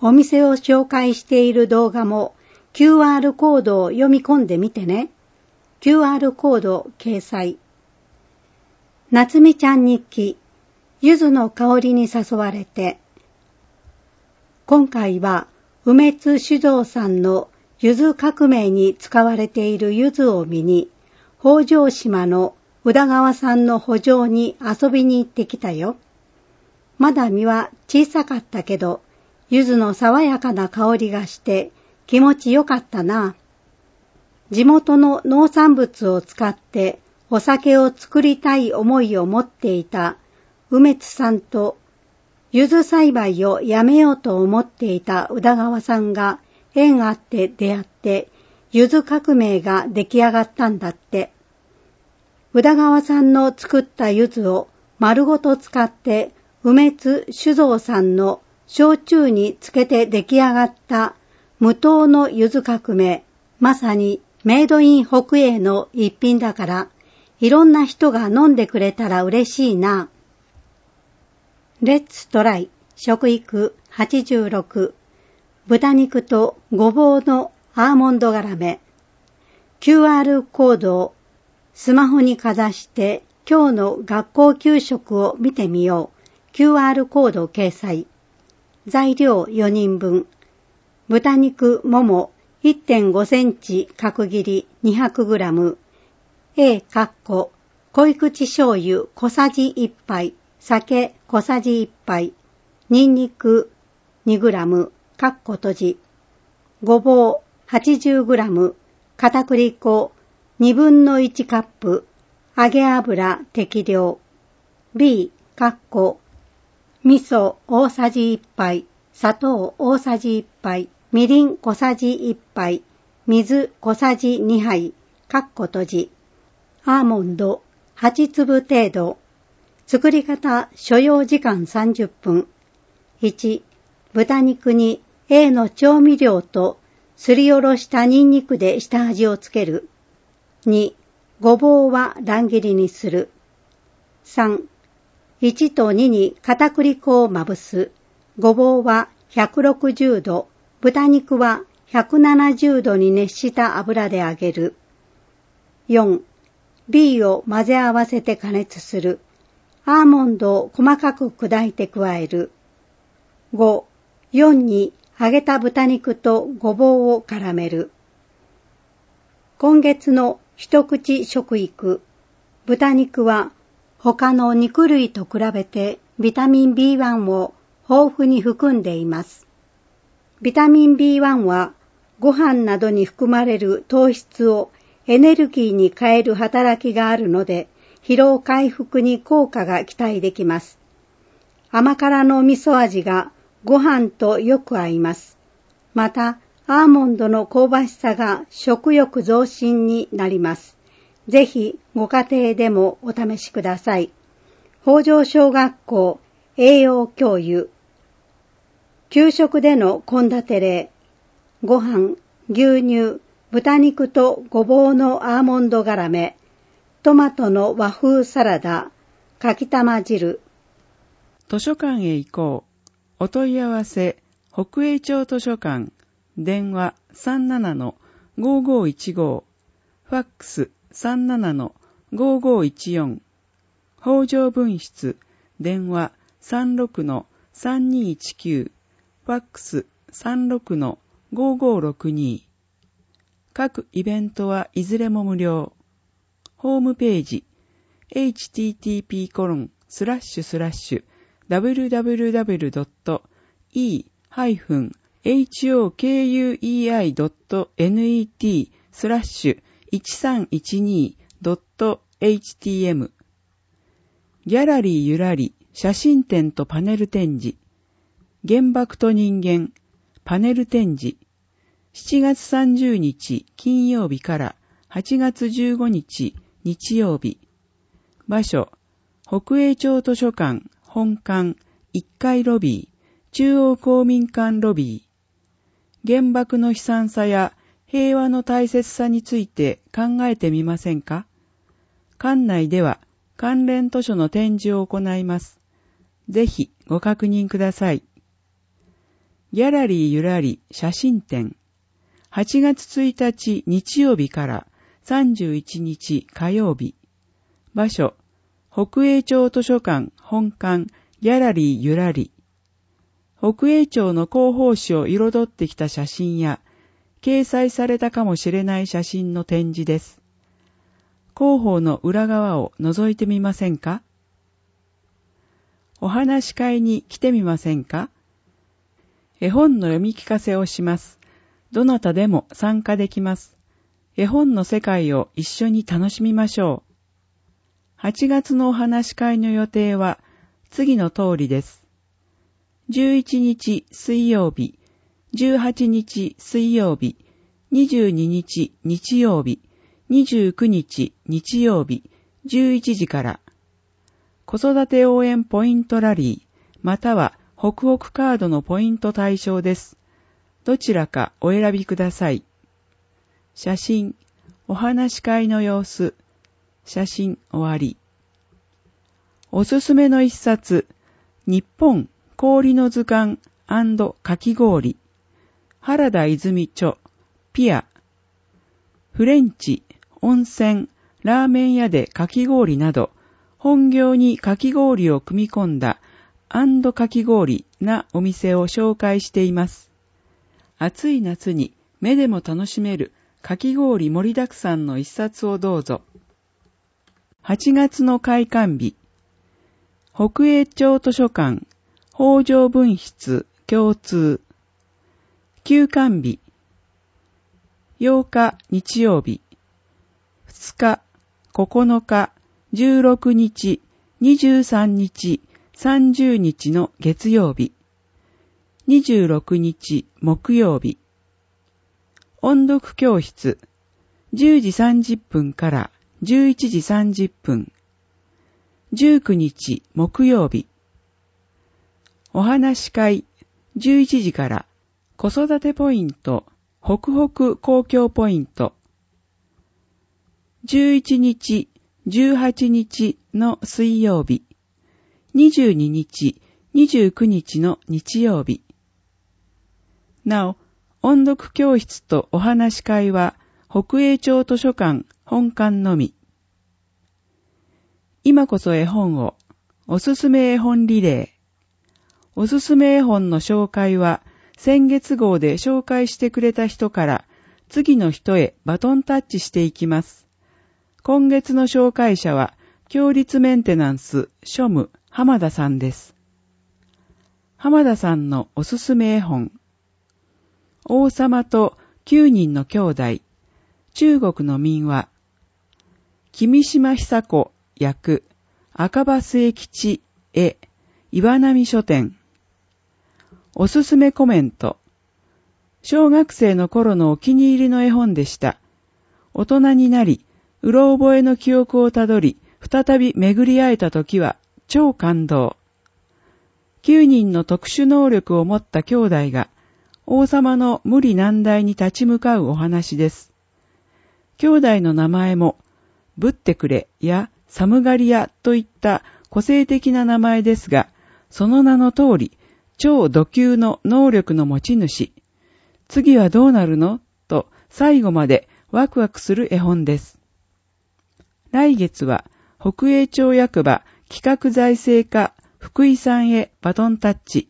お店を紹介している動画も キューアール コードを読み込んでみてね。キューアール コード掲載。夏美ちゃん日記、柚子の香りに誘われて。今回は梅津酒造さんの柚子革命に使われている柚子を見に、北条島の宇田川さんの圃場に遊びに行ってきたよ。まだ実は小さかったけど、柚子の爽やかな香りがして気持ちよかったな。地元の農産物を使ってお酒を作りたい思いを持っていた梅津さんと、柚子栽培をやめようと思っていた宇田川さんが縁あって出会って、柚子革命が出来上がったんだって。宇田川さんの作った柚子を丸ごと使って梅津酒造さんの焼酎につけて出来上がった無糖の柚子革命、まさにメイドイン北栄の一品だから、いろんな人が飲んでくれたら嬉しいな。レッツトライ食育はちじゅうろく、豚肉とごぼうのアーモンドがらめ。キューアール コードをスマホにかざして今日の学校給食を見てみよう。キューアール コード掲載。材料よにんぶん。豚肉もも いってんごセンチ角切り にひゃくグラム。A かっこ濃い口醤油小さじいっぱい。酒小さじいっぱい。ニンニクにグラム。かっこ閉じ。ごぼうはちじゅうグラム。片栗粉にぶんのいちカップ。揚げ油適量。B かっこ味噌大さじいっぱい。砂糖大さじいっぱい。みりん小さじいっぱい。水小さじにはい。かっこ閉じ。アーモンドはちつぶ程度。作り方所要時間さんじゅっぷん。いち、豚肉に A の調味料とすりおろしたニンニクで下味をつける。に、ごぼうは乱切りにする。さん、いちとにに片栗粉をまぶす。ごぼうはひゃくろくじゅうど、豚肉はひゃくななじゅうどに熱した油で揚げる。よん、B を混ぜ合わせて加熱する。アーモンドを細かく砕いて加える。ご、よんに揚げた豚肉とごぼうを絡める。今月の一口食育。豚肉は他の肉類と比べてビタミン ビーワン を豊富に含んでいます。ビタミン ビーワン はご飯などに含まれる糖質をエネルギーに変える働きがあるので、疲労回復に効果が期待できます。甘辛の味噌味がご飯とよく合います。また、アーモンドの香ばしさが食欲増進になります。ぜひご家庭でもお試しください。北条小学校栄養教諭。給食での献立例。ご飯、牛乳、豚肉とごぼうのアーモンドがらめ。トマトの和風サラダ、かきたま汁。 図書館へ行こう。お問い合わせ、北栄町図書館、電話 さんななのごーごーいちご、ファックス さんななのごーごーいちよん、北条分室、電話 さんろくのさんにーいちきゅう、ファックス さんろくのごーごーろくに。各イベントはいずれも無料。ホームページ エイチティーティーピーコロンスラッシュスラッシュダブリューダブリューダブリュードットイーハイフンエイチオーケーユーイーアイドットネットスラッシュいちさんいちにドットエイチティーエム ギャラリーゆらり写真展とパネル展示。原爆と人間パネル展示。しちがつさんじゅうにち金曜日からはちがつじゅうごにち日曜日。場所、北栄町図書館本館いっかいロビー、中央公民館ロビー。原爆の悲惨さや平和の大切さについて考えてみませんか？館内では関連図書の展示を行います。ぜひご確認ください。 ギャラリーゆらり写真展。はちがつついたち日曜日からさんじゅういちにち火曜日。場所、北栄町図書館本館ギャラリーゆらり。北栄町の広報誌を彩ってきた写真や、掲載されたかもしれない写真の展示です。広報の裏側を覗いてみませんか？お話し会に来てみませんか？絵本の読み聞かせをします。どなたでも参加できます。絵本の世界を一緒に楽しみましょう。はちがつのお話し会の予定は次の通りです。じゅういちにち水曜日、じゅうはちにち水曜日、にじゅうににち日曜日、にじゅうくにち日曜日、じゅういちじから、子育て応援ポイントラリー、またはホクホクカードのポイント対象です。どちらかお選びください。写真、お話し会の様子、写真終わり。おすすめの一冊、日本氷の図鑑&かき氷、原田泉著、ピア、フレンチ、温泉、ラーメン屋でかき氷など、本業にかき氷を組み込んだアンドかき氷なお店を紹介しています。暑い夏に目でも楽しめるかき氷盛りだくさんの一冊をどうぞ。はちがつの開館日、北栄町図書館、北条分室共通。休館日、ようか日曜日、ふつか、ここのか、じゅうろくにち、にじゅうさんにち、さんじゅうにちの月曜日、にじゅうろくにち木曜日。音読教室、じゅうじさんじゅっぷんからじゅういちじさんじゅっぷん。じゅうくにち木曜日。お話し会、じゅういちじから子育てポイント、ホクホク公共ポイント。じゅういちにち、じゅうはちにちの水曜日。にじゅうににち、にじゅうくにちの日曜日。なお、音読教室とお話し会は北栄町図書館本館のみ。今こそ絵本を、おすすめ絵本リレー。おすすめ絵本の紹介は先月号で紹介してくれた人から次の人へバトンタッチしていきます。今月の紹介者は共立メンテナンス庶務浜田さんです。浜田さんのおすすめ絵本。王様ときゅうにんの兄弟。中国の民話。君島久子役赤羽末吉絵岩波書店。おすすめコメント。小学生の頃のお気に入りの絵本でした。大人になり、うろ覚えの記憶をたどり、再び巡り会えた時は超感動。きゅうにんの特殊能力を持った兄弟が王様の無理難題に立ち向かうお話です。兄弟の名前もぶってくれや寒がり屋といった個性的な名前ですが、その名の通り超度級の能力の持ち主。次はどうなるのと最後までワクワクする絵本です。来月は北栄町役場企画財政課福井さんへバトンタッチ。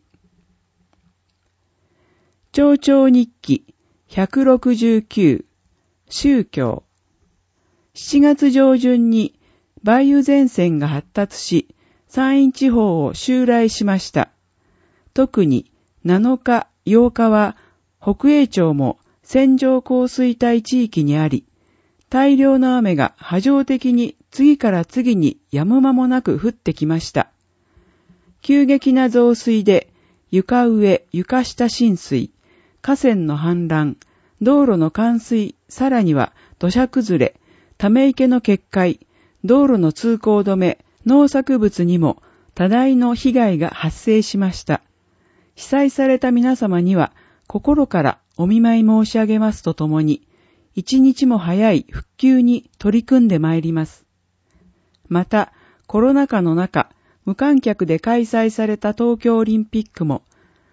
町長日記ひゃくろくじゅうきゅう宗教。しちがつ上旬に梅雨前線が発達し、山陰地方を襲来しました。特になのか、ようかは北栄町も線状降水帯地域にあり、大量の雨が波状的に次から次に止む間もなく降ってきました。急激な増水で床上、床下浸水、河川の氾濫、道路の冠水、さらには土砂崩れ、ため池の決壊、道路の通行止め、農作物にも多大の被害が発生しました。被災された皆様には心からお見舞い申し上げますとともに、一日も早い復旧に取り組んでまいります。また、コロナ禍の中、無観客で開催された東京オリンピックも、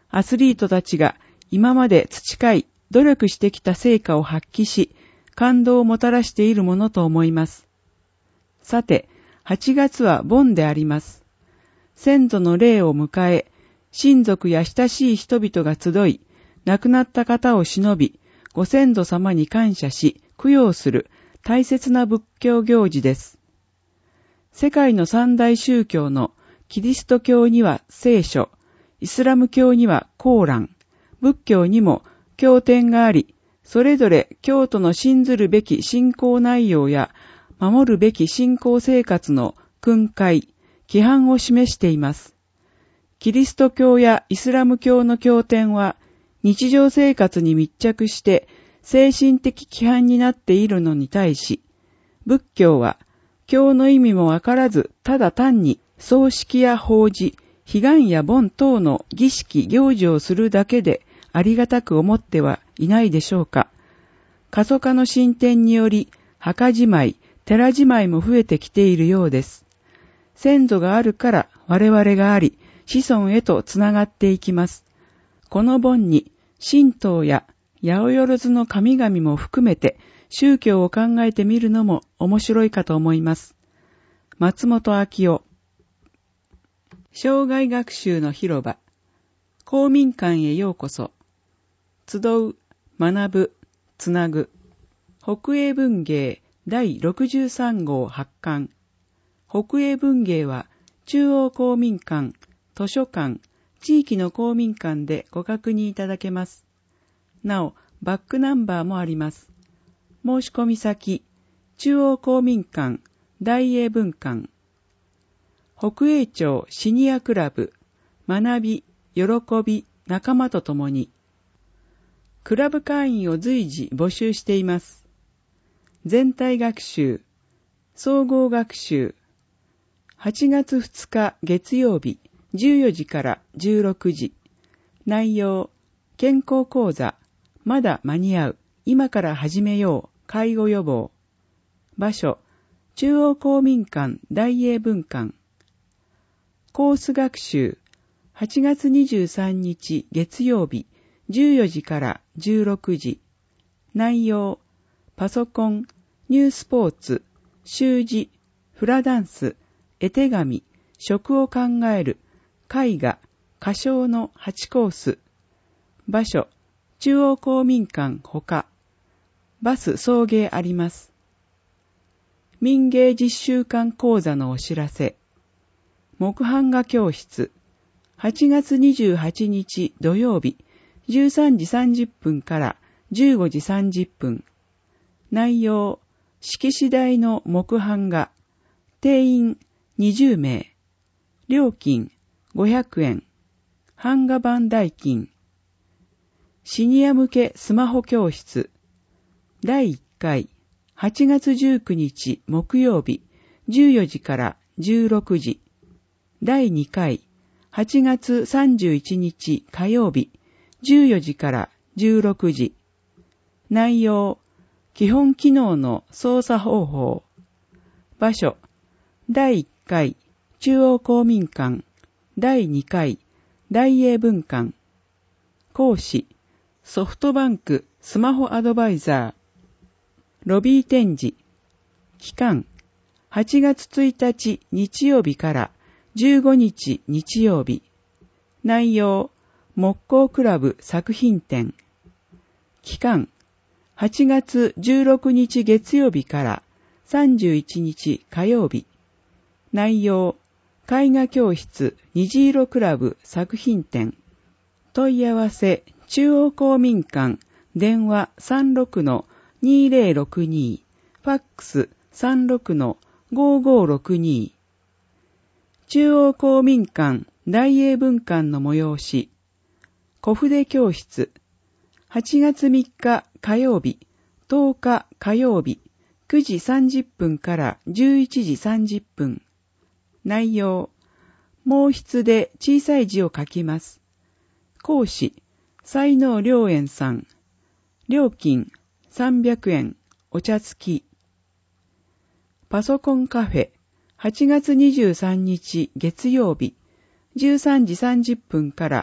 アスリートたちが今まで培い、努力してきた成果を発揮し、感動をもたらしているものと思います。さて、はちがつは盆であります。先祖の霊を迎え、親族や親しい人々が集い、亡くなった方を偲び、ご先祖様に感謝し、供養する大切な仏教行事です。世界の三大宗教のキリスト教には聖書、イスラム教にはコーラン、仏教にも経典があり、それぞれ教徒の信ずるべき信仰内容や守るべき信仰生活の訓戒、規範を示しています。キリスト教やイスラム教の経典は日常生活に密着して精神的規範になっているのに対し、仏教は経の意味もわからずただ単に葬式や法事、彼岸や盆等の儀式行事をするだけでありがたく思ってはいないでしょうか。過疎化の進展により墓じまい、寺じまいも増えてきているようです。先祖があるから我々があり、子孫へとつながっていきます。この盆に神道や八百万の神々も含めて宗教を考えてみるのも面白いかと思います。松本明夫。生涯学習の広場。公民館へようこそ。集う、学ぶ、つなぐ。北英文芸第ろくじゅうさん号発刊。北英文芸は中央公民館、図書館、地域の公民館でご確認いただけます。なお、バックナンバーもあります。申し込み先、中央公民館、大英文館。北栄町シニアクラブ、学び、喜び、仲間と共に。クラブ会員を随時募集しています。全体学習、総合学習。はちがつふつか月曜日、じゅうよじからじゅうろくじ。内容、健康講座、まだ間に合う、今から始めよう、介護予防。場所、中央公民館大英文館。コース学習、はちがつにじゅうさんにち月曜日、じゅうよじからじゅうろくじ。内容、パソコン、ニュースポーツ、習字、フラダンス、絵手紙、食を考える、絵画、歌唱のはちコース。場所、中央公民館ほか。バス送迎あります。民芸実習館講座のお知らせ。木版画教室。はちがつにじゅうはちにち土曜日、じゅうさんじさんじゅっぷんからじゅうごじさんじゅっぷん。内容、色紙台の木版画。定員にじゅうめい。料金ごひゃくえん。版画版代金。シニア向けスマホ教室。だいいっかい、はちがつじゅうくにち木曜日、じゅうよじからじゅうろくじ。だいにかい、はちがつさんじゅういちにち火曜日、じゅうよじからじゅうろくじ。内容、基本機能の操作方法。場所、だいいっかい、中央公民館。だいにかい、大英文館。講師、ソフトバンクスマホアドバイザー。ロビー展示。期間、はちがつついたち日曜日からじゅうごにち日曜日。内容、木工クラブ作品展。期間、はちがつじゅうろくにち月曜日からさんじゅういちにち火曜日。内容、絵画教室虹色クラブ作品展。問い合わせ、中央公民館、電話 さんろくのにぜろろくに、ファックス さんろくのごごろくに。中央公民館大英文館の催し。小筆教室。はちがつみっか火曜日、とおか火曜日、くじさんじゅっぷんからじゅういちじさんじゅっぷん。内容、毛筆で小さい字を書きます。講師、才能良園さん。料金、さんびゃくえん、お茶付き。パソコンカフェ、はちがつにじゅうさんにち月曜日、じゅうさんじさんじゅっぷんから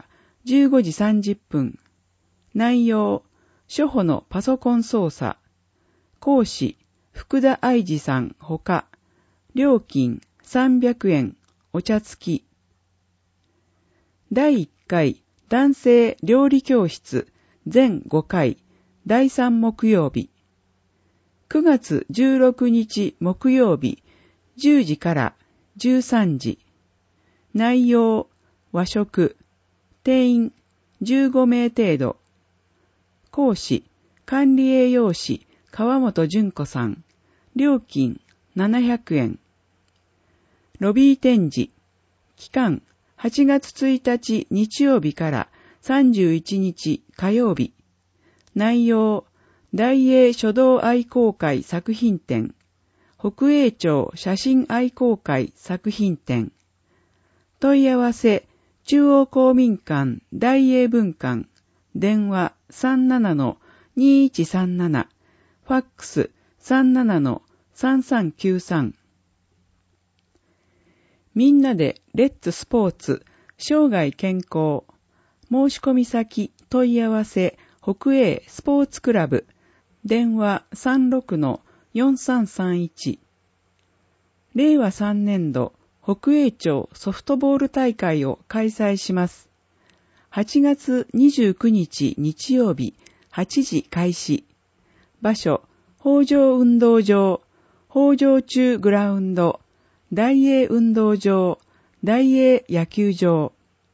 じゅうごじさんじゅっぷん。内容、初歩のパソコン操作。講師、福田愛二さんほか。料金さんびゃくえん、お茶付き。だいいっかい男性料理教室ぜんごかいだいさん木曜日。くがつじゅうろくにち木曜日じゅうじからじゅうさんじ。内容、和食。定員じゅうごめい程度。講師、管理栄養士川本純子さん。料金ななひゃくえん。ロビー展示。期間はちがつついたち日曜日からさんじゅういちにち火曜日。内容、大英書道愛好会作品展。北栄町写真愛好会作品展。問い合わせ、中央公民館大英文館。電話 さんななのにいちさんなな。ファックス さんななのさんさんきゅうさん。みんなでレッツスポーツ生涯健康。申し込み先問い合わせ北栄スポーツクラブ。電話 さんろくのよんさんさんいち。れいわさんねんど北栄町ソフトボール大会を開催します。はちがつにじゅうくにち日曜日はちじ開始。場所、北条運動場、北条中グラウンド、大英運動場、大英野球場。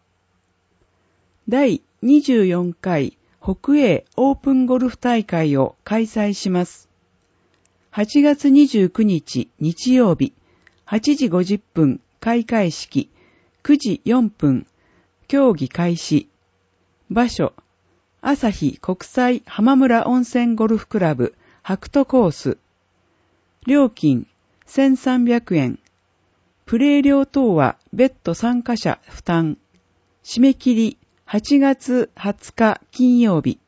だいにじゅうよんかい北栄オープンゴルフ大会を開催します。はちがつにじゅうくにち日曜日、はちじごじゅっぷん開会式、くじよんぷん競技開始。場所、朝日国際浜村温泉ゴルフクラブ白兎コース。料金せんさんびゃくえん。プレイ料等は別途参加者負担。締め切りはちがつはつか金曜日。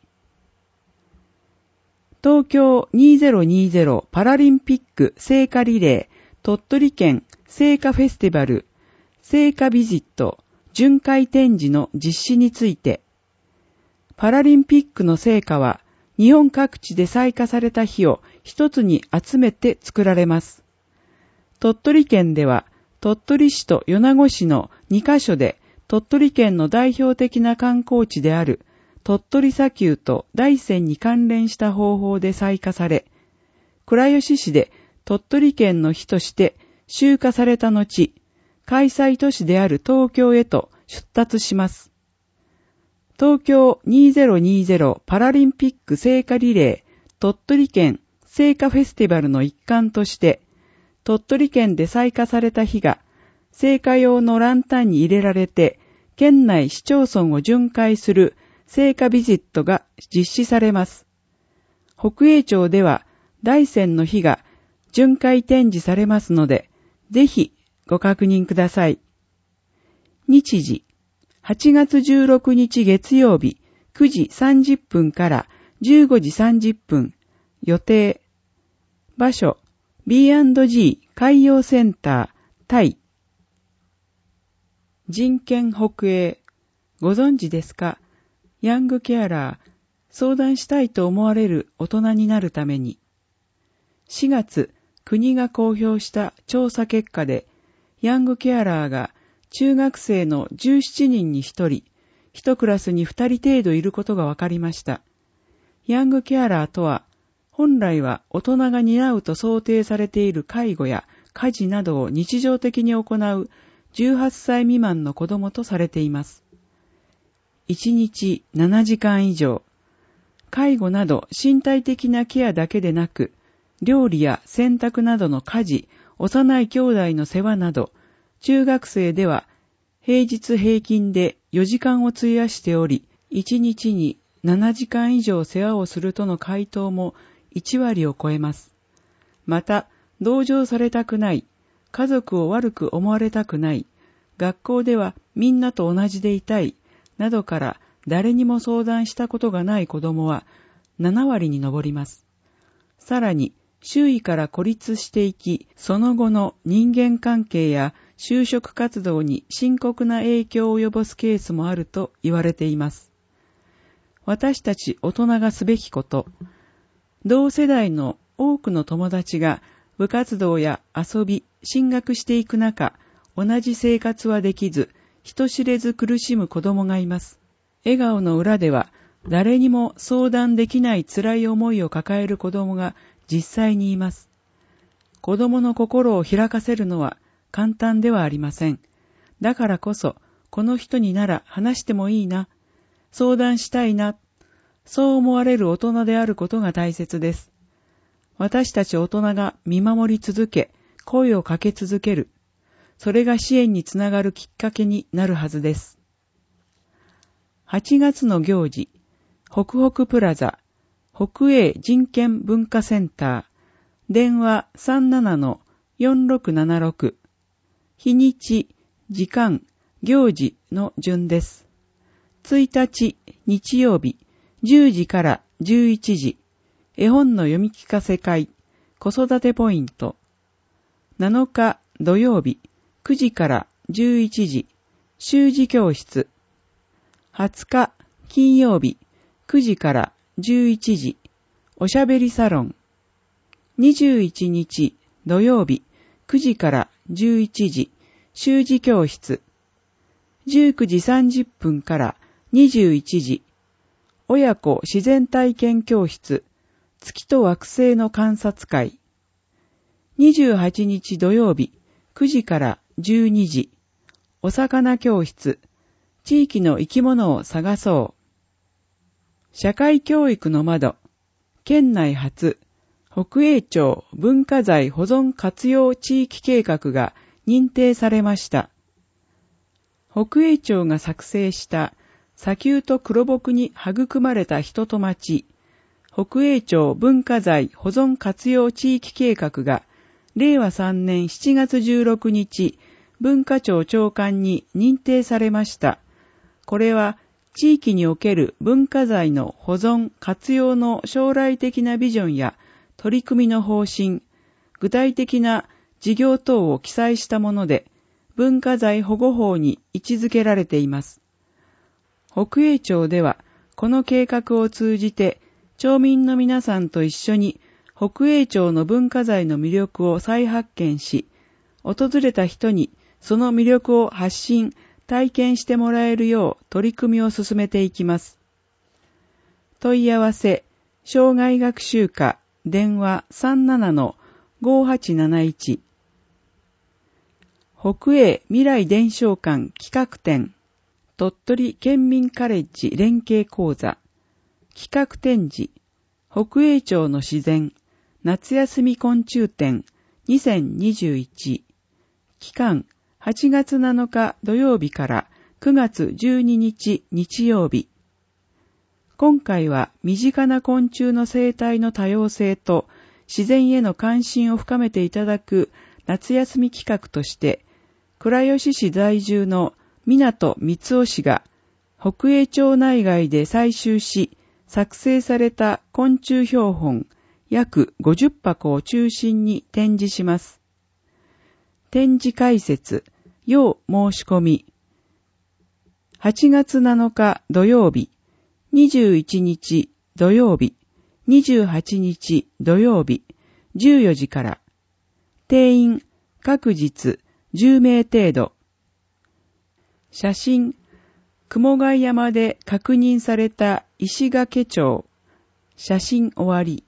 東京にせんにじゅうパラリンピック聖火リレー鳥取県聖火フェスティバル聖火ビジット巡回展示の実施について。パラリンピックの聖火は日本各地で採火された火を一つに集めて作られます。鳥取県では鳥取市と米子市のにかしょで鳥取県の代表的な観光地である鳥取砂丘と大山に関連した方法で採火され、倉吉市で鳥取県の火として集火された後、開催都市である東京へと出立します。東京にせんにじゅうパラリンピック聖火リレー鳥取県聖火フェスティバルの一環として、鳥取県で採火された火が聖火用のランタンに入れられて、県内市町村を巡回する聖火ビジットが実施されます。北栄町では大山の火が巡回展示されますので、ぜひご確認ください。日時、はちがつじゅうろくにち月曜日くじさんじゅっぷんからじゅうごじさんじゅっぷん。予定。場所、ビーアンドジー 海洋センター、タイ。人権北栄。ご存知ですか？ヤングケアラー、相談したいと思われる大人になるために。しがつ、国が公表した調査結果で、ヤングケアラーが中学生のじゅうななにんにひとり、いちクラスにふたり程度いることが分かりました。ヤングケアラーとは、本来は大人が担うと想定されている介護や家事などを日常的に行うじゅうはっさい未満の子供とされています。いちにちななじかん以上、介護など身体的なケアだけでなく、料理や洗濯などの家事、幼い兄弟の世話など、中学生では平日平均でよじかんを費やしており、いちにちにななじかん以上世話をするとの回答もいちわりを超えます。また、同情されたくない、家族を悪く思われたくない、学校ではみんなと同じでいたい、などから誰にも相談したことがない子供はななわりに上ります。さらに、周囲から孤立していき、その後の人間関係や就職活動に深刻な影響を及ぼすケースもあると言われています。私たち大人がすべきこと、同世代の多くの友達が部活動や遊び、進学していく中、同じ生活はできず、人知れず苦しむ子供がいます。笑顔の裏では、誰にも相談できない辛い思いを抱える子供が実際にいます。子供の心を開かせるのは簡単ではありません。だからこそ、この人になら話してもいいな、相談したいな、そう思われる大人であることが大切です。私たち大人が見守り続け、声をかけ続ける。それが支援につながるきっかけになるはずです。はちがつの行事、北北プラザ、北英人権文化センター、電話 さんななのよんろくななろく、日にち、時間、行事の順です。いちにち、日曜日、じゅうじからじゅういちじ、絵本の読み聞かせ会、子育てポイント。なのか土曜日、くじからじゅういちじ、習字教室。はつか金曜日、くじからじゅういちじ、おしゃべりサロン。にじゅういちにち土曜日、くじからじゅういちじ、習字教室。じゅうくじさんじゅっぷんからにじゅういちじ、親子自然体験教室、月と惑星の観察会。にじゅうはちにち土曜日、くじからじゅうにじ、お魚教室、地域の生き物を探そう。社会教育の窓、県内初、北栄町文化財保存活用地域計画が認定されました。北栄町が作成した砂丘と黒木に育まれた人と町、北栄町文化財保存活用地域計画がれいわさんねんしちがつじゅうろくにち文化庁長官に認定されました。これは地域における文化財の保存活用の将来的なビジョンや取り組みの方針、具体的な事業等を記載したもので、文化財保護法に位置づけられています。北栄町では、この計画を通じて、町民の皆さんと一緒に北栄町の文化財の魅力を再発見し、訪れた人にその魅力を発信、体験してもらえるよう取り組みを進めていきます。問い合わせ、障害学習課、電話 さんななのごはちなないち。北栄未来伝承館企画展、鳥取県民カレッジ連携講座、企画展示、北栄町の自然、夏休み昆虫展にせんにじゅういち。期間、はちがつなのか土曜日からくがつじゅうににち日曜日。今回は身近な昆虫の生態の多様性と自然への関心を深めていただく夏休み企画として、倉吉市在住の港光雄氏が北栄町内外で採集し作成された昆虫標本約ごじゅっぱこを中心に展示します。展示解説、要申し込み。はちがつなのか土曜日、にじゅういちにち土曜日、にじゅうはちにち土曜日、じゅうよじから。定員、各日じゅうめい程度。写真、雲貝山で確認された石垣町。写真終わり。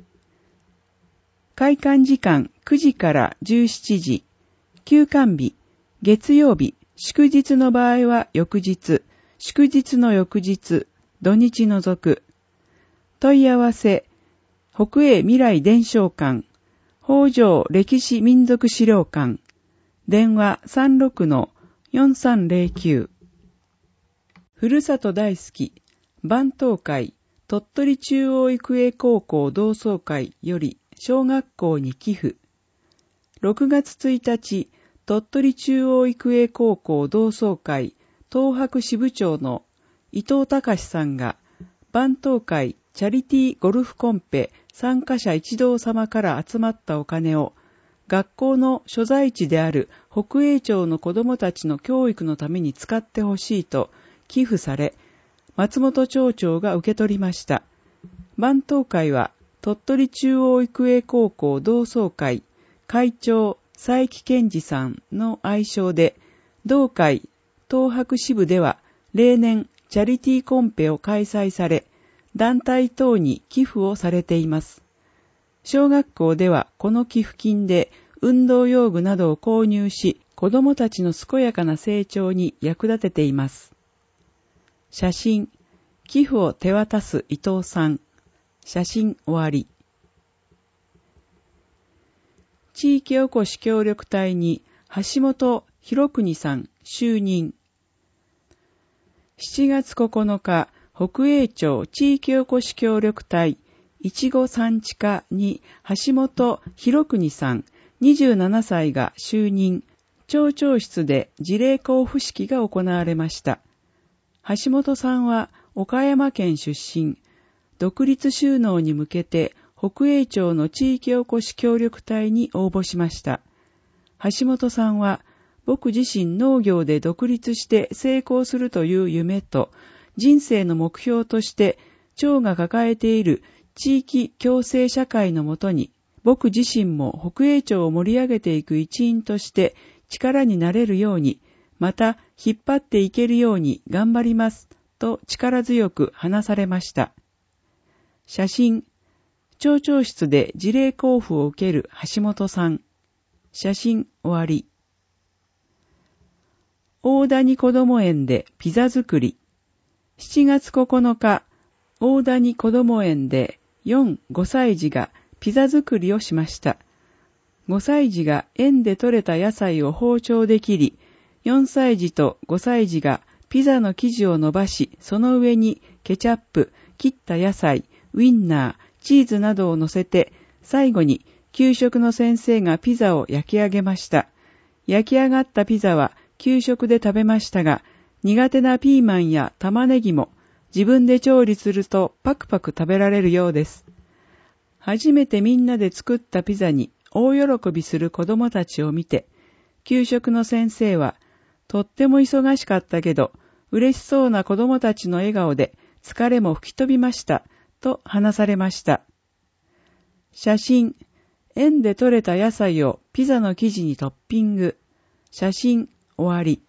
開館時間くじからじゅうしちじ。休館日、月曜日、祝日の場合は翌日、祝日の翌日、土日除く。問い合わせ、北栄未来伝承館、北条歴史民族資料館、電話 さんろくのよんさんぜろきゅう。ふるさと大好き、番頭会、鳥取中央育英高校同窓会より小学校に寄付。ろくがつついたち、鳥取中央育英高校同窓会東博支部長の伊藤隆さんが、番頭会チャリティーゴルフコンペ参加者一同様から集まったお金を、学校の所在地である北栄町の子どもたちの教育のために使ってほしいと寄付され、松本町長が受け取りました。番頭会は鳥取中央育英高校同窓会会長佐伯健二さんの愛称で、同会東博支部では例年チャリティーコンペを開催され、団体等に寄付をされています。小学校ではこの寄付金で運動用具などを購入し、子どもたちの健やかな成長に役立てています。写真、寄付を手渡す伊藤さん。写真終わり。地域おこし協力隊に橋本博邦さん就任。しちがつここのか、北栄町地域おこし協力隊いちご産地課に橋本博邦さんにじゅうななさいが就任。町長室で辞令交付式が行われました。橋本さんは岡山県出身。独立就農に向けて北栄町の地域おこし協力隊に応募しました。橋本さんは僕自身農業で独立して成功するという夢と人生の目標として町が抱えている地域共生社会のもとに僕自身も北栄町を盛り上げていく一員として力になれるように、また引っ張っていけるように頑張りますと力強く話されました。写真、町長室で辞令交付を受ける橋本さん。写真終わり。大谷こども園でピザ作り。しちがつここのか、大谷こども園でよん、ごさい児がピザ作りをしました。ごさい児が園で採れた野菜を包丁で切り、よんさい児とごさい児がピザの生地を伸ばし、その上にケチャップ、切った野菜、ウインナー、チーズなどを乗せて、最後に給食の先生がピザを焼き上げました。焼き上がったピザは給食で食べましたが、苦手なピーマンや玉ねぎも自分で調理するとパクパク食べられるようです。初めてみんなで作ったピザに大喜びする子供たちを見て、給食の先生は、とっても忙しかったけど、嬉しそうな子供たちの笑顔で疲れも吹き飛びました、と話されました。写真、園で採れた野菜をピザの生地にトッピング。写真終わり。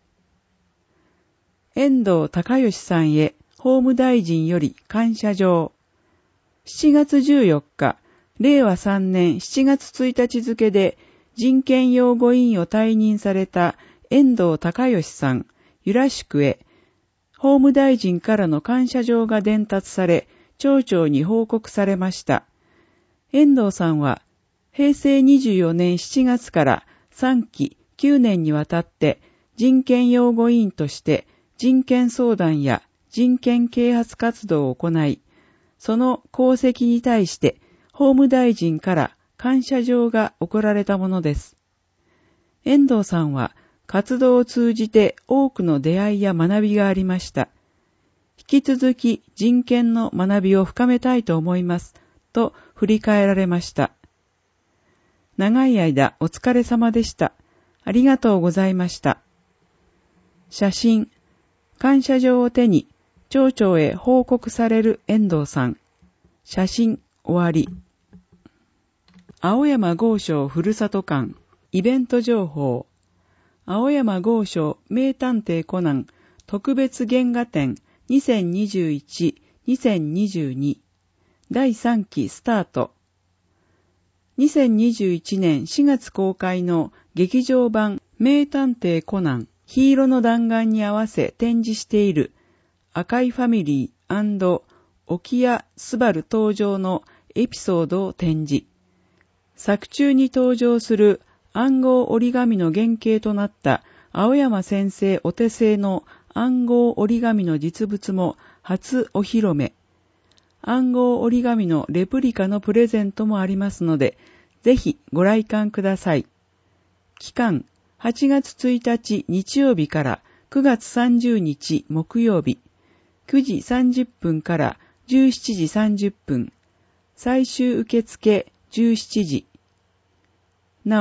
遠藤孝義さんへ法務大臣より感謝状。しちがつじゅうよっか、れいわさんねんしちがつついたち付で人権擁護委員を退任された遠藤孝義さん、由良宿へ、法務大臣からの感謝状が伝達され、町長に報告されました。遠藤さんは、へいせいにじゅうよねんしちがつからさんききゅうねんにわたって人権擁護委員として人権相談や人権啓発活動を行い、その功績に対して法務大臣から感謝状が贈られたものです。遠藤さんは活動を通じて多くの出会いや学びがありました。引き続き人権の学びを深めたいと思います、と振り返られました。長い間お疲れ様でした。ありがとうございました。写真、感謝状を手に町長へ報告される遠藤さん。写真終わり。青山剛昌ふるさと館イベント情報。青山剛昌名探偵コナン特別原画展にせんにじゅういち・にせんにじゅうにだいさんきスタート。にせんにじゅういちねんしがつ公開の劇場版名探偵コナン緋色の弾丸に合わせ展示している赤いファミリー&沖谷スバル登場のエピソードを展示。作中に登場する暗号折り紙の原型となった青山先生お手製の暗号折り紙の実物も初お披露目。暗号折り紙のレプリカのプレゼントもありますので、ぜひご来館ください。期間はちがつついたち日曜日からくがつさんじゅうにち木曜日、くじさんじゅっぷんからじゅうしちじさんじゅっぷん、最終受付じゅうしちじ。なお、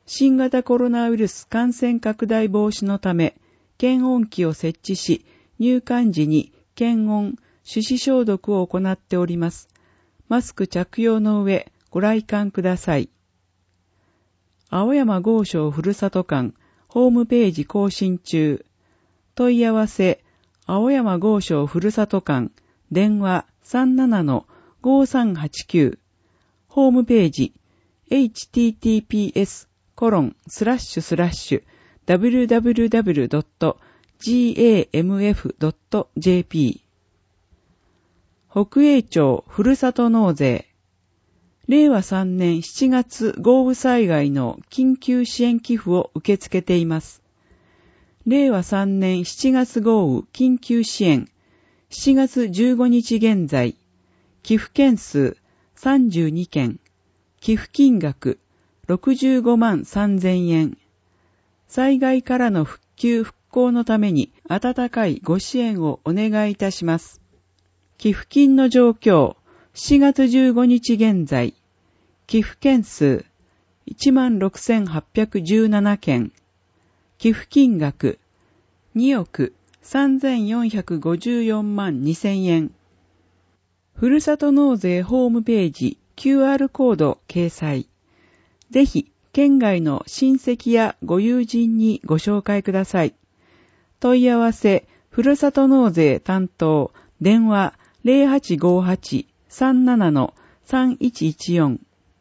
新型コロナウイルス感染拡大防止のため、検温器を設置し、入館時に検温、手指消毒を行っております。マスク着用の上、ご来館ください。青山豪商ふるさと館、ホームページ更新中。問い合わせ、青山豪商ふるさと館、電話 さんななのごさんはちきゅう。ホームページ、エイチティーティーピーエスコロンスラッシュスラッシュダブリューダブリューダブリュードットジーエーエムエフドットジェーピー。北栄町ふるさと納税。れいわさんねんしちがつ豪雨災害の緊急支援寄付を受け付けています。れいわさんねんしちがつ豪雨緊急支援。しちがつじゅうごにち現在、寄付件数さんじゅうにけん、寄付金額ろくじゅうごまんさんぜんえん。災害からの復旧復興のために温かいご支援をお願いいたします。寄付金の状況、しちがつじゅうごにち現在、寄付件数いちまんろくせんはっぴゃくじゅうななけん、寄付金額におくさんぜんよんひゃくごじゅうよんまんにせんえん。ふるさと納税ホームページ キューアール コード掲載。ぜひ、県外の親戚やご友人にご紹介ください。問い合わせ、ふるさと納税担当、電話 ゼロはちごはち さんななのさんいちいちよん。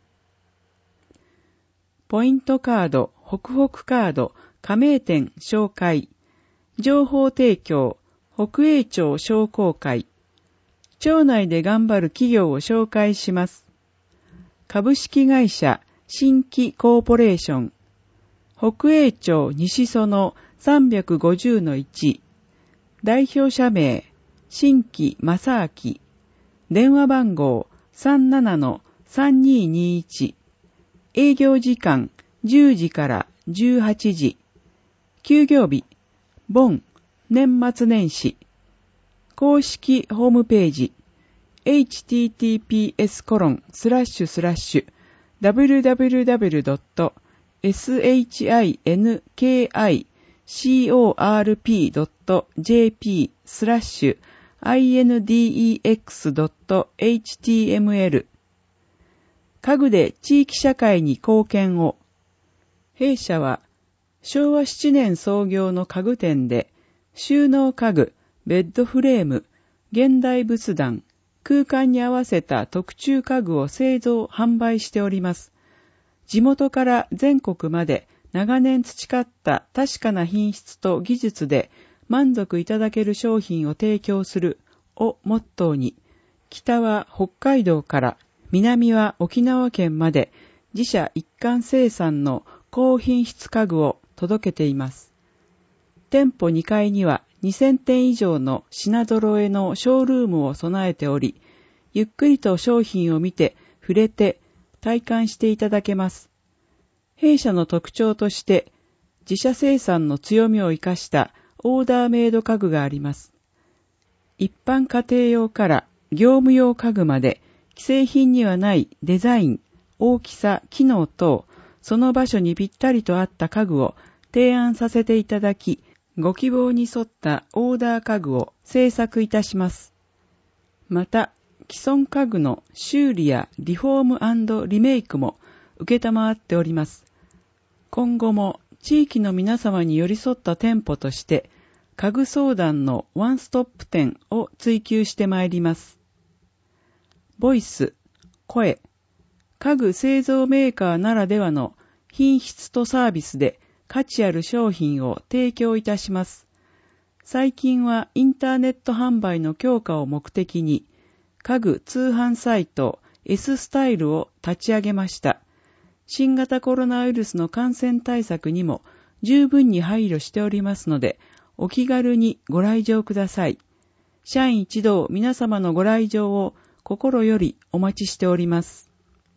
ポイントカード、ホクホクカード、加盟店紹介。情報提供、北栄町商工会。町内で頑張る企業を紹介します。株式会社新規コーポレーション。北栄町西園 さんびゃくごじゅうのいち。代表者名、新規正明。電話番号 さんななのさんにーにーいち。営業時間じゅうじからじゅうはちじ。休業日、盆、年末年始。公式ホームページ、エイチティーティーピーエスコロンスラッシュスラッシュダブリューダブリューダブリュードットシンキコープドットジェーピー スラッシュ インデックス ドット エイチティーエムエル。家具で地域社会に貢献を。弊社はしょうわななねん創業の家具店で、収納家具、ベッドフレーム、現代仏壇、空間に合わせた特注家具を製造・販売しております。地元から全国まで長年培った確かな品質と技術で満足いただける商品を提供するをモットーに、北は北海道から南は沖縄県まで自社一貫生産の高品質家具を届けています。店舗にかいにはにせんてん以上の品揃えのショールームを備えており、ゆっくりと商品を見て、触れて、体感していただけます。弊社の特徴として、自社生産の強みを生かしたオーダーメイド家具があります。一般家庭用から業務用家具まで、既製品にはないデザイン、大きさ、機能等、その場所にぴったりと合った家具を提案させていただき、ご希望に沿ったオーダー家具を製作いたします。また、既存家具の修理やリフォーム&リメイクも受けたまわっております。今後も地域の皆様に寄り添った店舗として、家具相談のワンストップ店を追求してまいります。ボイス、声、家具製造メーカーならではの品質とサービスで価値ある商品を提供いたします。最近はインターネット販売の強化を目的に、家具通販サイト S スタイルを立ち上げました。新型コロナウイルスの感染対策にも十分に配慮しておりますので、お気軽にご来場ください。社員一同皆様のご来場を心よりお待ちしております。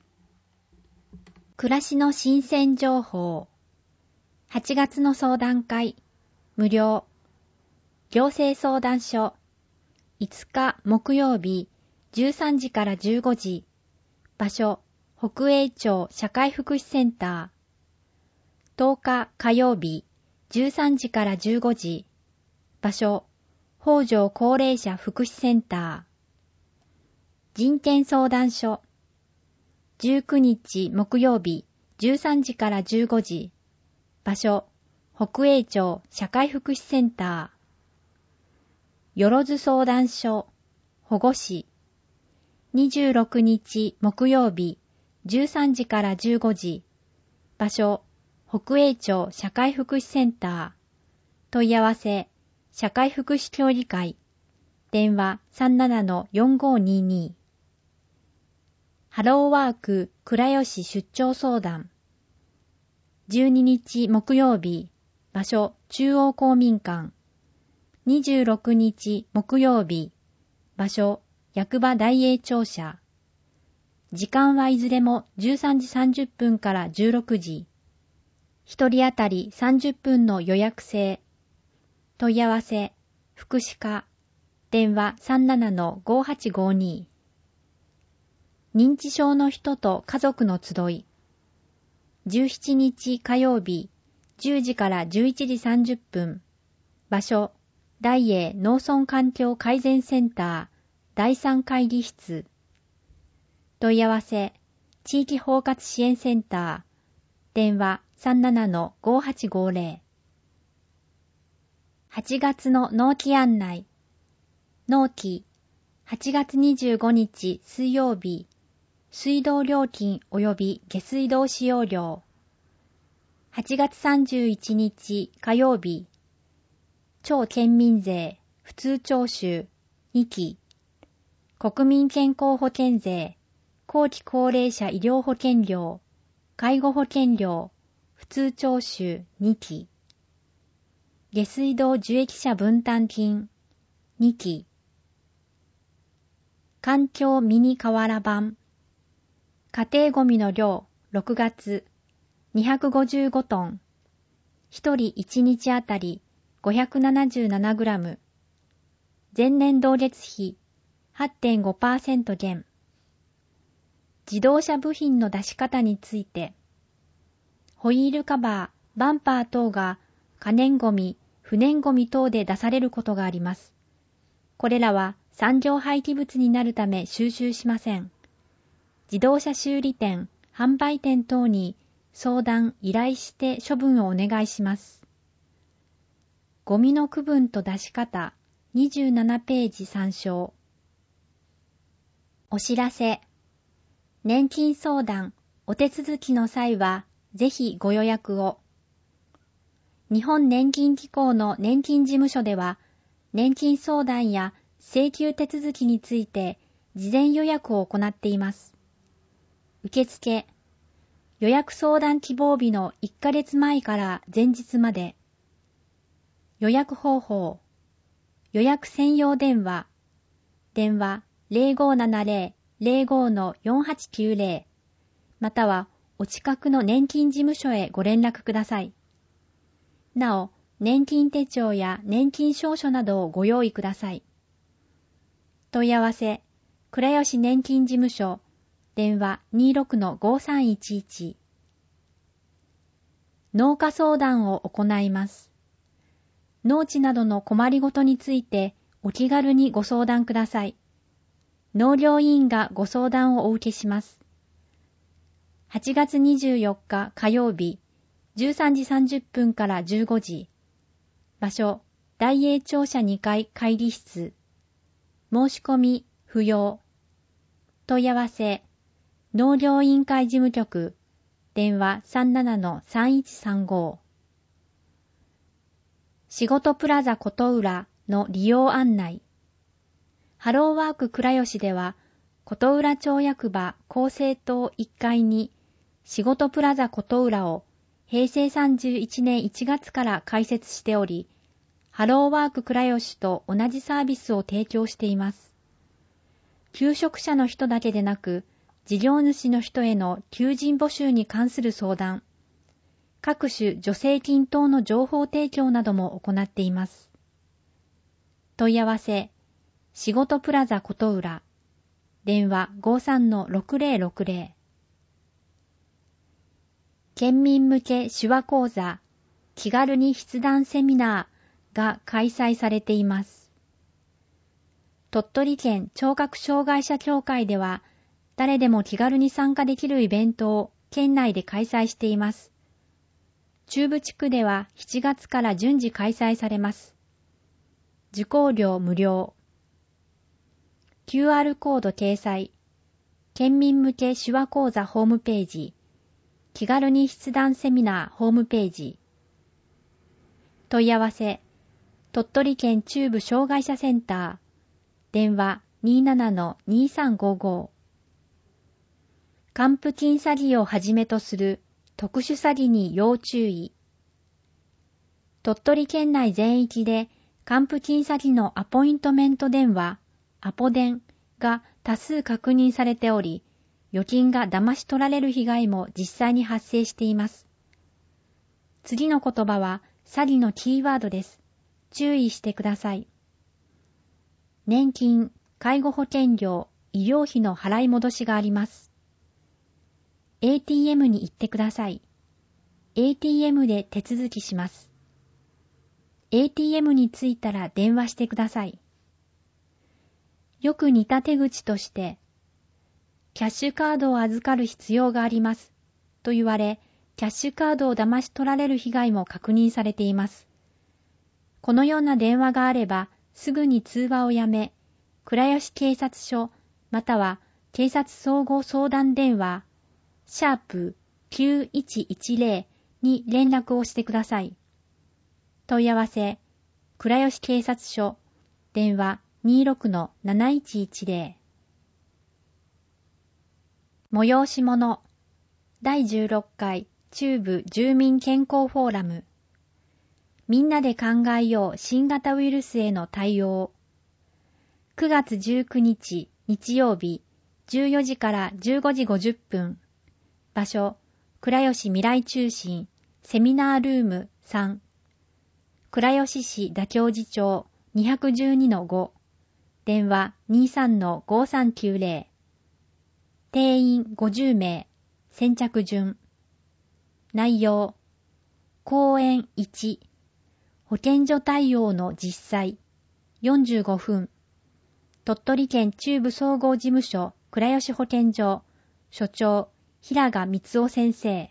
暮らしの新鮮情報。はちがつの相談会、無料。行政相談所。いつか木曜日、じゅうさんじからじゅうごじ。場所、北栄町社会福祉センター。 とおか火曜日じゅうさんじからじゅうごじ。場所、北条高齢者福祉センター。人権相談所。じゅうくにち木曜日じゅうさんじからじゅうごじ。場所、北栄町社会福祉センター。よろず相談所。保護司。にじゅうろくにち木曜日じゅうさんじからじゅうごじ。場所、北栄町社会福祉センター。問い合わせ、社会福祉協議会。電話 さんななのよんごにに。ハローワーク倉吉出張相談。じゅうににち木曜日、場所中央公民館。にじゅうろくにち木曜日、場所役場大栄庁舎。時間はいずれもじゅうさんじさんじゅっぷんからじゅうろくじ。一人当たりさんじゅっぷんの予約制。問い合わせ、福祉課。電話 さんななのごはちごに。認知症の人と家族の集い。じゅうしちにち火曜日、じゅうじからじゅういちじさんじゅっぷん。場所、大栄農村環境改善センター、だいさん会議室。問い合わせ、地域包括支援センター。電話 さんななのごはちごぜろ。はちがつの納期案内。納期、はちがつにじゅうごにち水曜日、水道料金及び下水道使用料。はちがつさんじゅういちにち火曜日、町県民税普通徴収にき、国民健康保険税、後期高齢者医療保険料、介護保険料、普通徴収にき、下水道受益者分担金にき、環境ミニ瓦版、家庭ゴミの量ろくがつにひゃくごじゅうごトン、ひとりいちにちあたり ごひゃくななじゅうななグラム、前年同月比 はちてんごパーセント 減。自動車部品の出し方について、ホイールカバー、バンパー等が可燃ゴミ、不燃ゴミ等で出されることがあります。これらは産業廃棄物になるため収集しません。自動車修理店、販売店等に相談、依頼して処分をお願いします。ゴミの区分と出し方、にじゅうななページ参照。お知らせ。年金相談、お手続きの際は、ぜひご予約を。日本年金機構の年金事務所では、年金相談や請求手続きについて事前予約を行っています。受付、予約相談希望日のいっかげつまえから前日まで。予約方法、予約専用電話、電話 ゼロごーななゼロ ゼロご のよんはちきゅうゼロ、またはお近くの年金事務所へご連絡ください。なお、年金手帳や年金証書などをご用意ください。問い合わせ、倉吉年金事務所、電話 にじゅうろくのごさんいちいち。農家相談を行います。農地などの困りごとについてお気軽にご相談ください。農業委員がご相談をお受けします。はちがつにじゅうよっか火曜日、じゅうさんじさんじゅっぷんからじゅうごじ。場所、大栄庁舎にかい会議室。申し込み不要。問い合わせ、農業委員会事務局、電話 さんななのさんいちさんご。仕事プラザ琴浦の利用案内。ハローワーク倉吉では、琴浦町役場厚生棟いっかいに仕事プラザ琴浦をへいせいさんじゅういちねんいちがつから開設しており、ハローワーク倉吉と同じサービスを提供しています。求職者の人だけでなく、事業主の人への求人募集に関する相談、各種助成金等の情報提供なども行っています。問い合わせ、仕事プラザ琴浦、電話 ごさんのろくぜろろくぜろ。 県民向け手話講座、気軽に筆談セミナーが開催されています。鳥取県聴覚障害者協会では、誰でも気軽に参加できるイベントを県内で開催しています。中部地区ではしちがつから順次開催されます。受講料無料。キューアール コード掲載。県民向け手話講座ホームページ。気軽に筆談セミナーホームページ。問い合わせ。鳥取県中部障害者センター。電話 にじゅうななのにさんごご。還付金詐欺をはじめとする特殊詐欺に要注意。鳥取県内全域で還付金詐欺のアポイントメント電話、アポ電が多数確認されており、預金が騙し取られる被害も実際に発生しています。次の言葉は詐欺のキーワードです。注意してください。年金、介護保険料、医療費の払い戻しがあります。エーティーエム に行ってください。エーティーエム で手続きします。エーティーエム に着いたら電話してください。よく似た手口として、キャッシュカードを預かる必要がありますと言われ、キャッシュカードを騙し取られる被害も確認されています。このような電話があれば、すぐに通話をやめ、倉吉警察署または警察総合相談電話シャープきゅういちいちゼロに連絡をしてください。問い合わせ、倉吉警察署電話 にじゅうろくのなないちいちゼロ。催し物だいじゅうろっかい中部住民健康フォーラム。みんなで考えよう新型ウイルスへの対応。くがつじゅうくにち日曜日じゅうよじからじゅうごじごじゅっぷん。場所、倉吉未来中心セミナールームさん。倉吉市妥協寺町 にひゃくじゅうにのご。電話 にじゅうさんのごさんきゅうゼロ。定員ごじゅうめい。先着順。内容。講演いち。保健所対応の実際。よんじゅうごふん。鳥取県中部総合事務所倉吉保健所。所長、平賀光夫先生。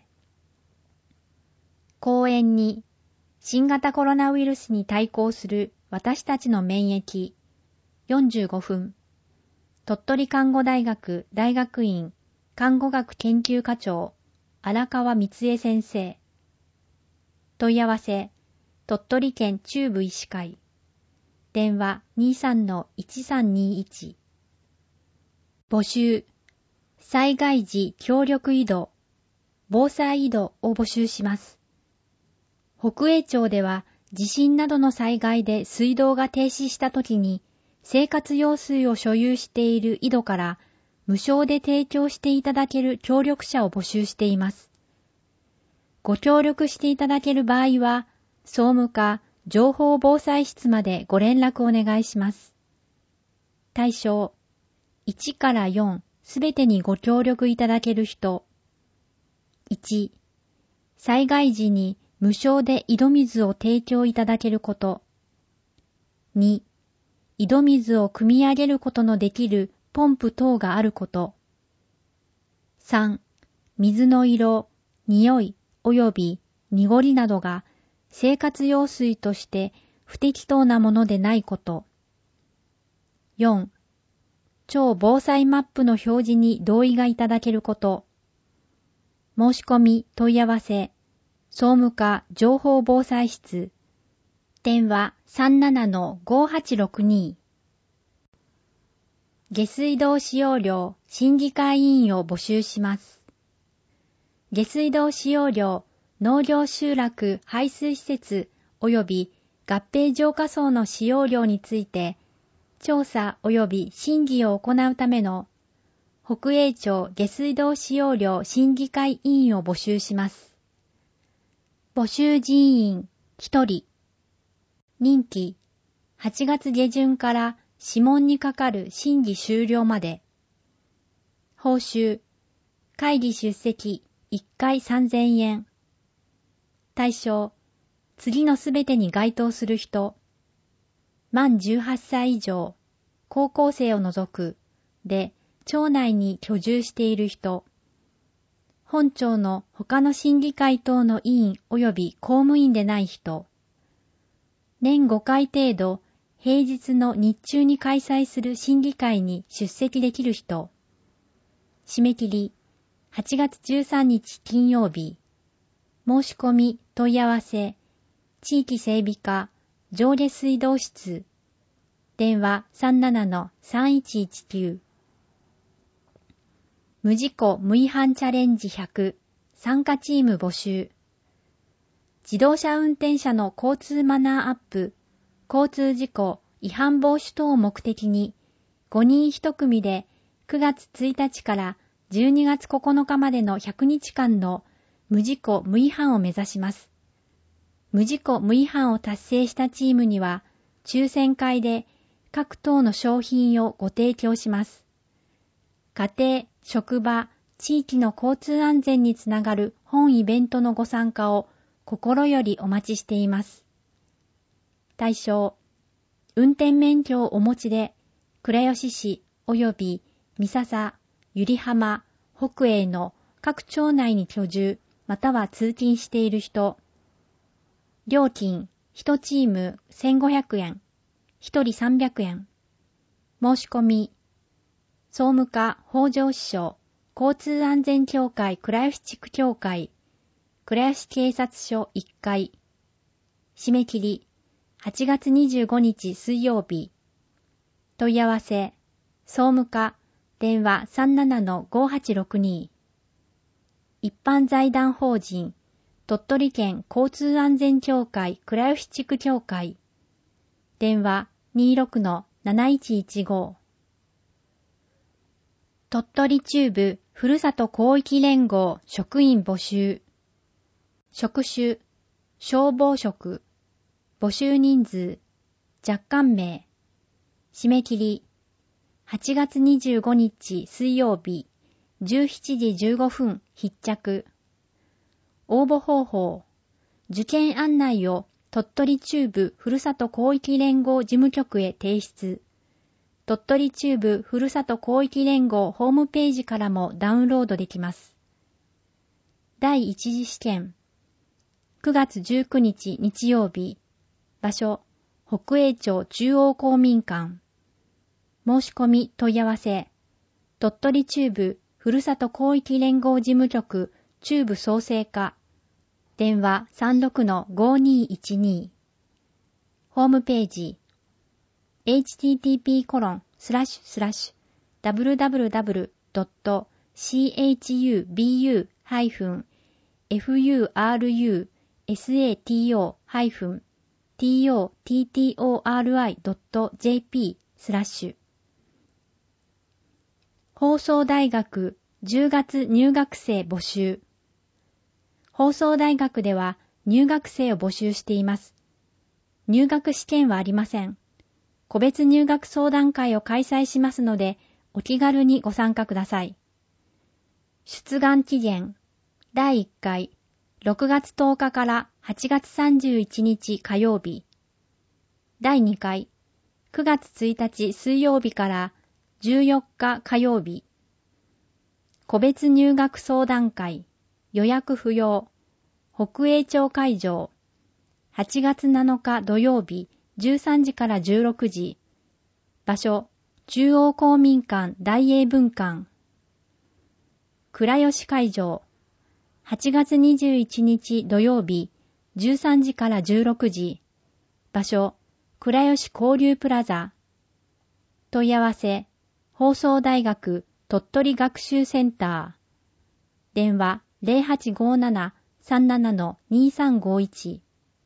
講演に、新型コロナウイルスに対抗する私たちの免疫。よんじゅうごふん。鳥取看護大学大学院看護学研究科長、荒川光恵先生。問い合わせ、鳥取県中部医師会。電話 にじゅうさんのいちさんにいち。募集、災害時協力井戸、防災井戸を募集します。北栄町では地震などの災害で水道が停止したときに生活用水を所有している井戸から無償で提供していただける協力者を募集しています。ご協力していただける場合は、総務課情報防災室までご連絡お願いします。対象、いちからよんすべてにご協力いただける人。いち、災害時に無償で井戸水を提供いただけること。に、井戸水を汲み上げることのできるポンプ等があること。さん、水の色、匂い及び濁りなどが生活用水として不適当なものでないこと。よん、超防災マップの表示に同意がいただけること。申し込み問い合わせ、総務課情報防災室。電話 さんじゅうななのごはちろくに。下水道使用料審議会委員を募集します。下水道使用料農業集落排水施設及び合併浄化槽の使用料について調査及び審議を行うための北栄町下水道使用料審議会委員を募集します。募集人員ひとり。任期はちがつげじゅんから諮問にかかる審議終了まで。報酬会議出席いっかいさんぜんえん。対象、次のすべてに該当する人。満じゅうはっさい以上、高校生を除く、で、町内に居住している人。本町の他の審議会等の委員及び公務員でない人。年ごかい程度、平日の日中に開催する審議会に出席できる人。締め切り、はちがつじゅうさんにち金曜日。申し込み、問い合わせ、地域整備課、上下水道室。電話 さんななのさんいちいちきゅう。無事故無違反チャレンジひゃく参加チーム募集。自動車運転者の交通マナーアップ、交通事故違反防止等を目的にごにんいち組でくがつついたちからじゅうにがつここのかまでのひゃくにちかんの無事故無違反を目指します。無事故無違反を達成したチームには抽選会で各等の商品をご提供します。家庭、職場、地域の交通安全につながる本イベントのご参加を心よりお待ちしています。対象、運転免許をお持ちで、倉吉市及び三笹、百合浜、北栄の各町内に居住または通勤している人。料金、いちチームせんごひゃくえん、ひとりさんびゃくえん。申し込み、総務課北条支所、交通安全協会倉吉地区協会、倉吉警察署いっかい。締め切り、はちがつにじゅうごにち水曜日。問い合わせ、総務課、電話 さんななのごはちろくに。一般財団法人、鳥取県交通安全協会倉吉地区協会。電話 にじゅうろくのなないちいちご。鳥取中部ふるさと広域連合職員募集。職種、消防職。募集人数、若干名。締め切り、はちがつにじゅうごにち水曜日、じゅうしちじじゅうごふん必着。応募方法、受験案内を鳥取中部ふるさと広域連合事務局へ提出。鳥取中部ふるさと広域連合ホームページからもダウンロードできます。第一次試験、くがつじゅうくにち日曜日、場所、北栄町中央公民館。申し込み問い合わせ、鳥取中部ふるさと広域連合事務局中部創生課。電話 さんろくのごにいちに。ホームページ、エイチティーティーピーコロンスラッシュスラッシュダブリューダブリューダブリュードットシーエイチユービーユーハイフンエフユーアールユーエスエーティーオーハイフンティーオーティーティーオーアールアイドットジェーピースラッシュ。放送大学じゅうがつ入学生募集。放送大学では入学生を募集しています。入学試験はありません。個別入学相談会を開催しますので、お気軽にご参加ください。出願期限、だいいっかい、ろくがつとおかからはちがつさんじゅういちにち火曜日。だいにかい、くがつついたち水曜日からじゅうよっか火曜日。個別入学相談会、予約不要、北栄町会場。はちがつなのか土曜日、じゅうさんじからじゅうろくじ。場所、中央公民館大英文館。倉吉会場。はちがつにじゅういちにち土曜日、じゅうさんじからじゅうろくじ。場所、倉吉交流プラザ。問い合わせ、放送大学鳥取学習センター。電話 ゼロはちごーなな さんなな にさんごいち。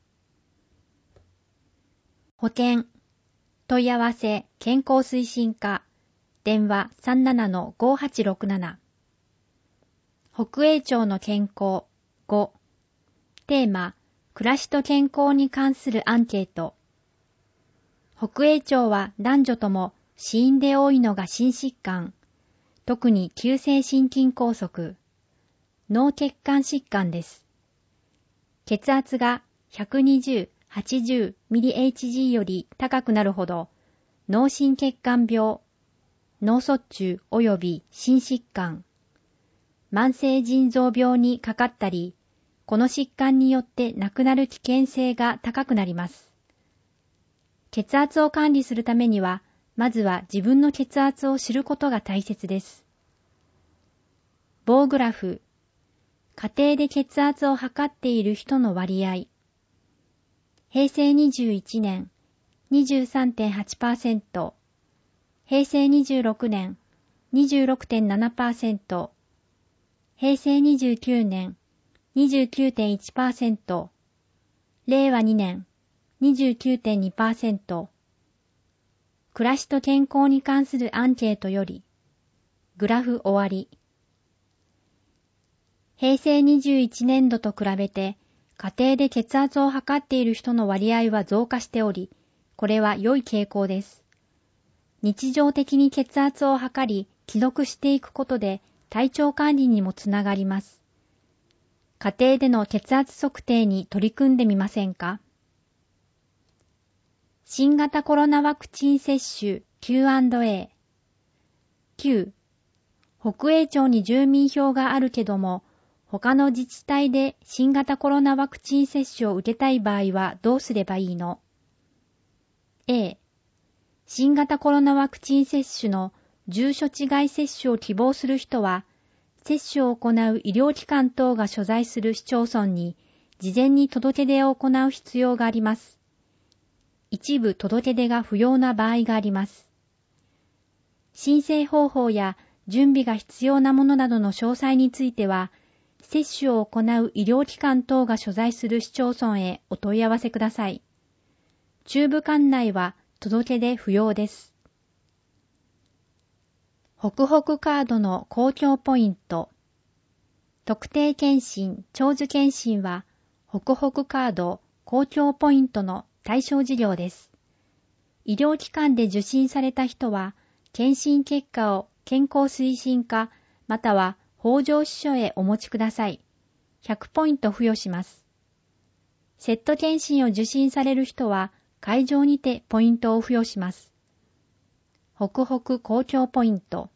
保険。問い合わせ、健康推進課。電話 さんななのごはちろくなな。北栄町の健康ご。テーマ、暮らしと健康に関するアンケート。北栄町は男女とも死因で多いのが心疾患、特に急性心筋梗塞。 脳血管疾患です。血圧がひゃくにじゅう、はちじゅうミリエイチジー より高くなるほど、脳心血管病、脳卒中及び心疾患、慢性腎臓病にかかったり、この疾患によって亡くなる危険性が高くなります。血圧を管理するためには、まずは自分の血圧を知ることが大切です。棒グラフ、家庭で血圧を測っている人の割合。へいせいにじゅういちねん、にじゅうさんてんはちパーセント、へいせいにじゅうろくねん、にじゅうろくてんななパーセント、へいせいにじゅうきゅうねん、にじゅうきゅうてんいちパーセント、れいわにねん、にじゅうきゅうてんにパーセント、暮らしと健康に関するアンケートより、グラフ終わり。へいせいにじゅういちねんどと比べて、家庭で血圧を測っている人の割合は増加しており、これは良い傾向です。日常的に血圧を測り、記録していくことで体調管理にもつながります。家庭での血圧測定に取り組んでみませんか？新型コロナワクチン接種 キューアンドエー。きゅう. 北栄町に住民票があるけども、他の自治体で新型コロナワクチン接種を受けたい場合はどうすればいいの？ A. 新型コロナワクチン接種の住所違い接種を希望する人は、接種を行う医療機関等が所在する市町村に事前に届け出を行う必要があります。一部届け出が不要な場合があります。申請方法や準備が必要なものなどの詳細については、接種を行う医療機関等が所在する市町村へお問い合わせください。中部管内は届け出不要です。ホクホクカードの公共ポイント。特定健診、長寿健診は、ホクホクカード公共ポイントの対象事業です。医療機関で受診された人は、検診結果を健康推進課または北条支所へお持ちください。ひゃくポイント付与します。セット検診を受診される人は、会場にてポイントを付与します。ホクホク公共ポイント。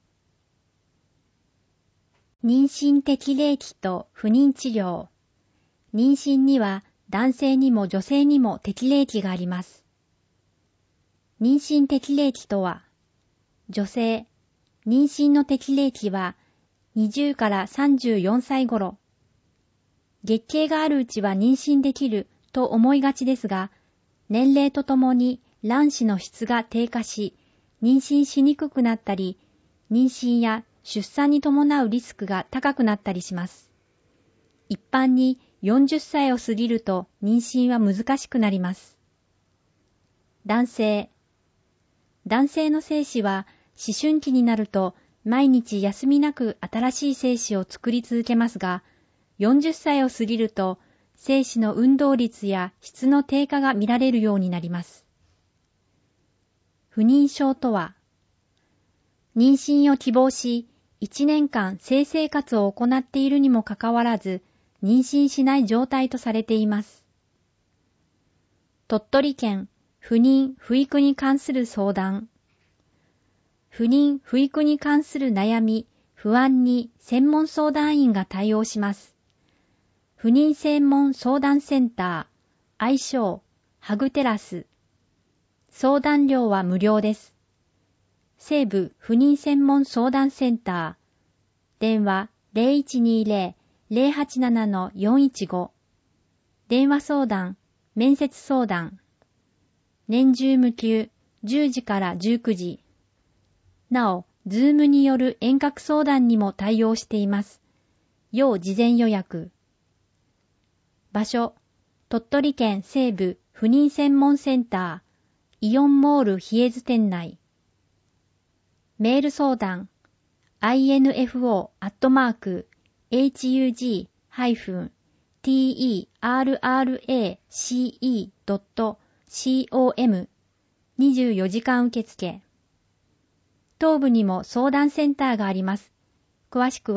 妊娠適齢期と不妊治療。妊娠には男性にも女性にも適齢期があります。妊娠適齢期とは、女性、妊娠の適齢期はにじゅうからさんじゅうよんさい頃。月経があるうちは妊娠できると思いがちですが、年齢とともに卵子の質が低下し、妊娠しにくくなったり、妊娠や出産に伴うリスクが高くなったりします。一般によんじゅっさいを過ぎると妊娠は難しくなります。男性。男性の精子は思春期になると毎日休みなく新しい精子を作り続けますが、よんじゅっさいを過ぎると精子の運動率や質の低下が見られるようになります。不妊症とは、妊娠を希望し、いちねんかん性生活を行っているにもかかわらず、妊娠しない状態とされています。鳥取県不妊・不育に関する相談。不妊・不育に関する悩み、不安に専門相談員が対応します。不妊専門相談センター、愛称、ハグテラス。相談料は無料です。西部不妊専門相談センター。電話 ゼロいちにゼロ ゼロはちなな よんいちご。電話相談、面接相談。年中無休、じゅうじからじゅうくじ。なお、ズームによる遠隔相談にも対応しています。要事前予約。場所、鳥取県西部不妊専門センター、イオンモールヒエズ店内。メール相談、インフォ アットマーク エイチユージー ハイフン ティーイーアールアールエーシーイー ドット コム にじゅうよじかん受付。東部にも相談センターがあります。詳しくはホ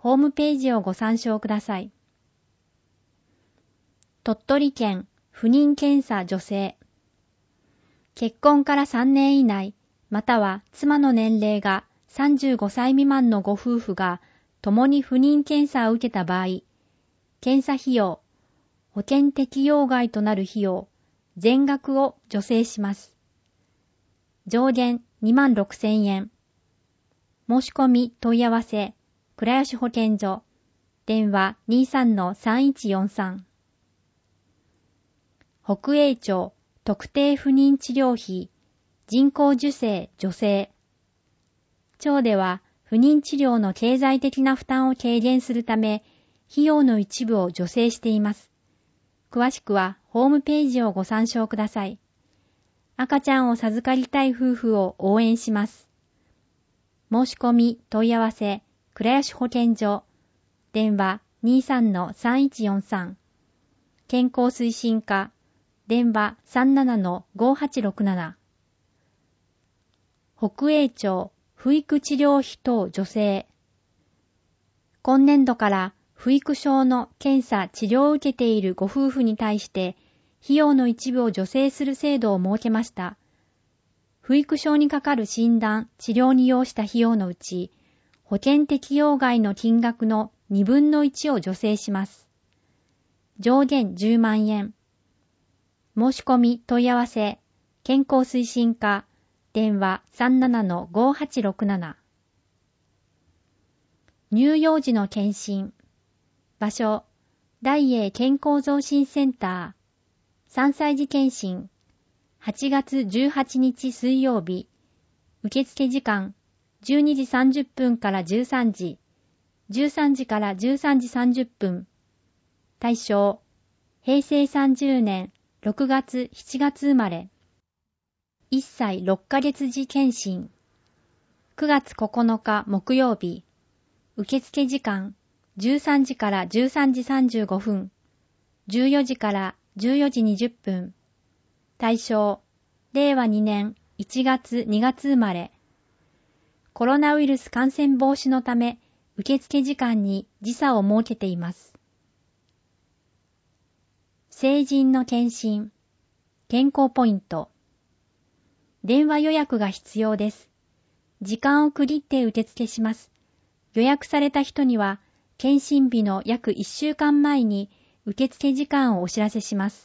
ホームページをご参照ください。鳥取県不妊検査助成。結婚からさんねん以内、または妻の年齢がさんじゅうごさい未満のご夫婦が共に不妊検査を受けた場合、検査費用、保険適用外となる費用、全額を助成します。上限にまんろくせんえん。申し込み問い合わせ、倉吉保健所、電話 にじゅうさんのさんいちよんさん。北栄町特定不妊治療費、人工授精助成。町では不妊治療の経済的な負担を軽減するため、費用の一部を助成しています。詳しくはホームページをご参照ください。赤ちゃんを授かりたい夫婦を応援します。申し込み問い合わせ、倉吉保健所、電話 にじゅうさんのさんいちよんさん。健康推進課、電話 さんじゅうななのごはちろくなな。北栄町不育治療費等助成。今年度から不育症の検査治療を受けているご夫婦に対して費用の一部を助成する制度を設けました。不育症にかかる診断、治療に要した費用のうち、保険適用外の金額のにぶんのいちを助成します。上限じゅうまんえん。申し込み問い合わせ、健康推進課、電話 さんじゅうななのごはちろくなな。乳幼児の検診。場所、大英健康増進センター。さんさい児検診。はちがつじゅうはちにち水曜日。受付時間、じゅうにじさんじゅっぷんからじゅうさんじ。じゅうさんじからじゅうさんじさんじゅっぷん。対象、へいせいさんじゅうねんろくがつしちがつ生まれ。いっさいろっかげつ児検診。くがつここのか木曜日。受付時間、じゅうさんじからじゅうさんじさんじゅうごふん。じゅうよじからじゅうよじにじゅっぷん。対象、れいわにねんいちがつにがつ生まれ。コロナウイルス感染防止のため、受付時間に時差を設けています。成人の検診、健康ポイント。電話予約が必要です。時間を区切って受付します。予約された人には、検診日の約いっしゅうかんまえに受付時間をお知らせします。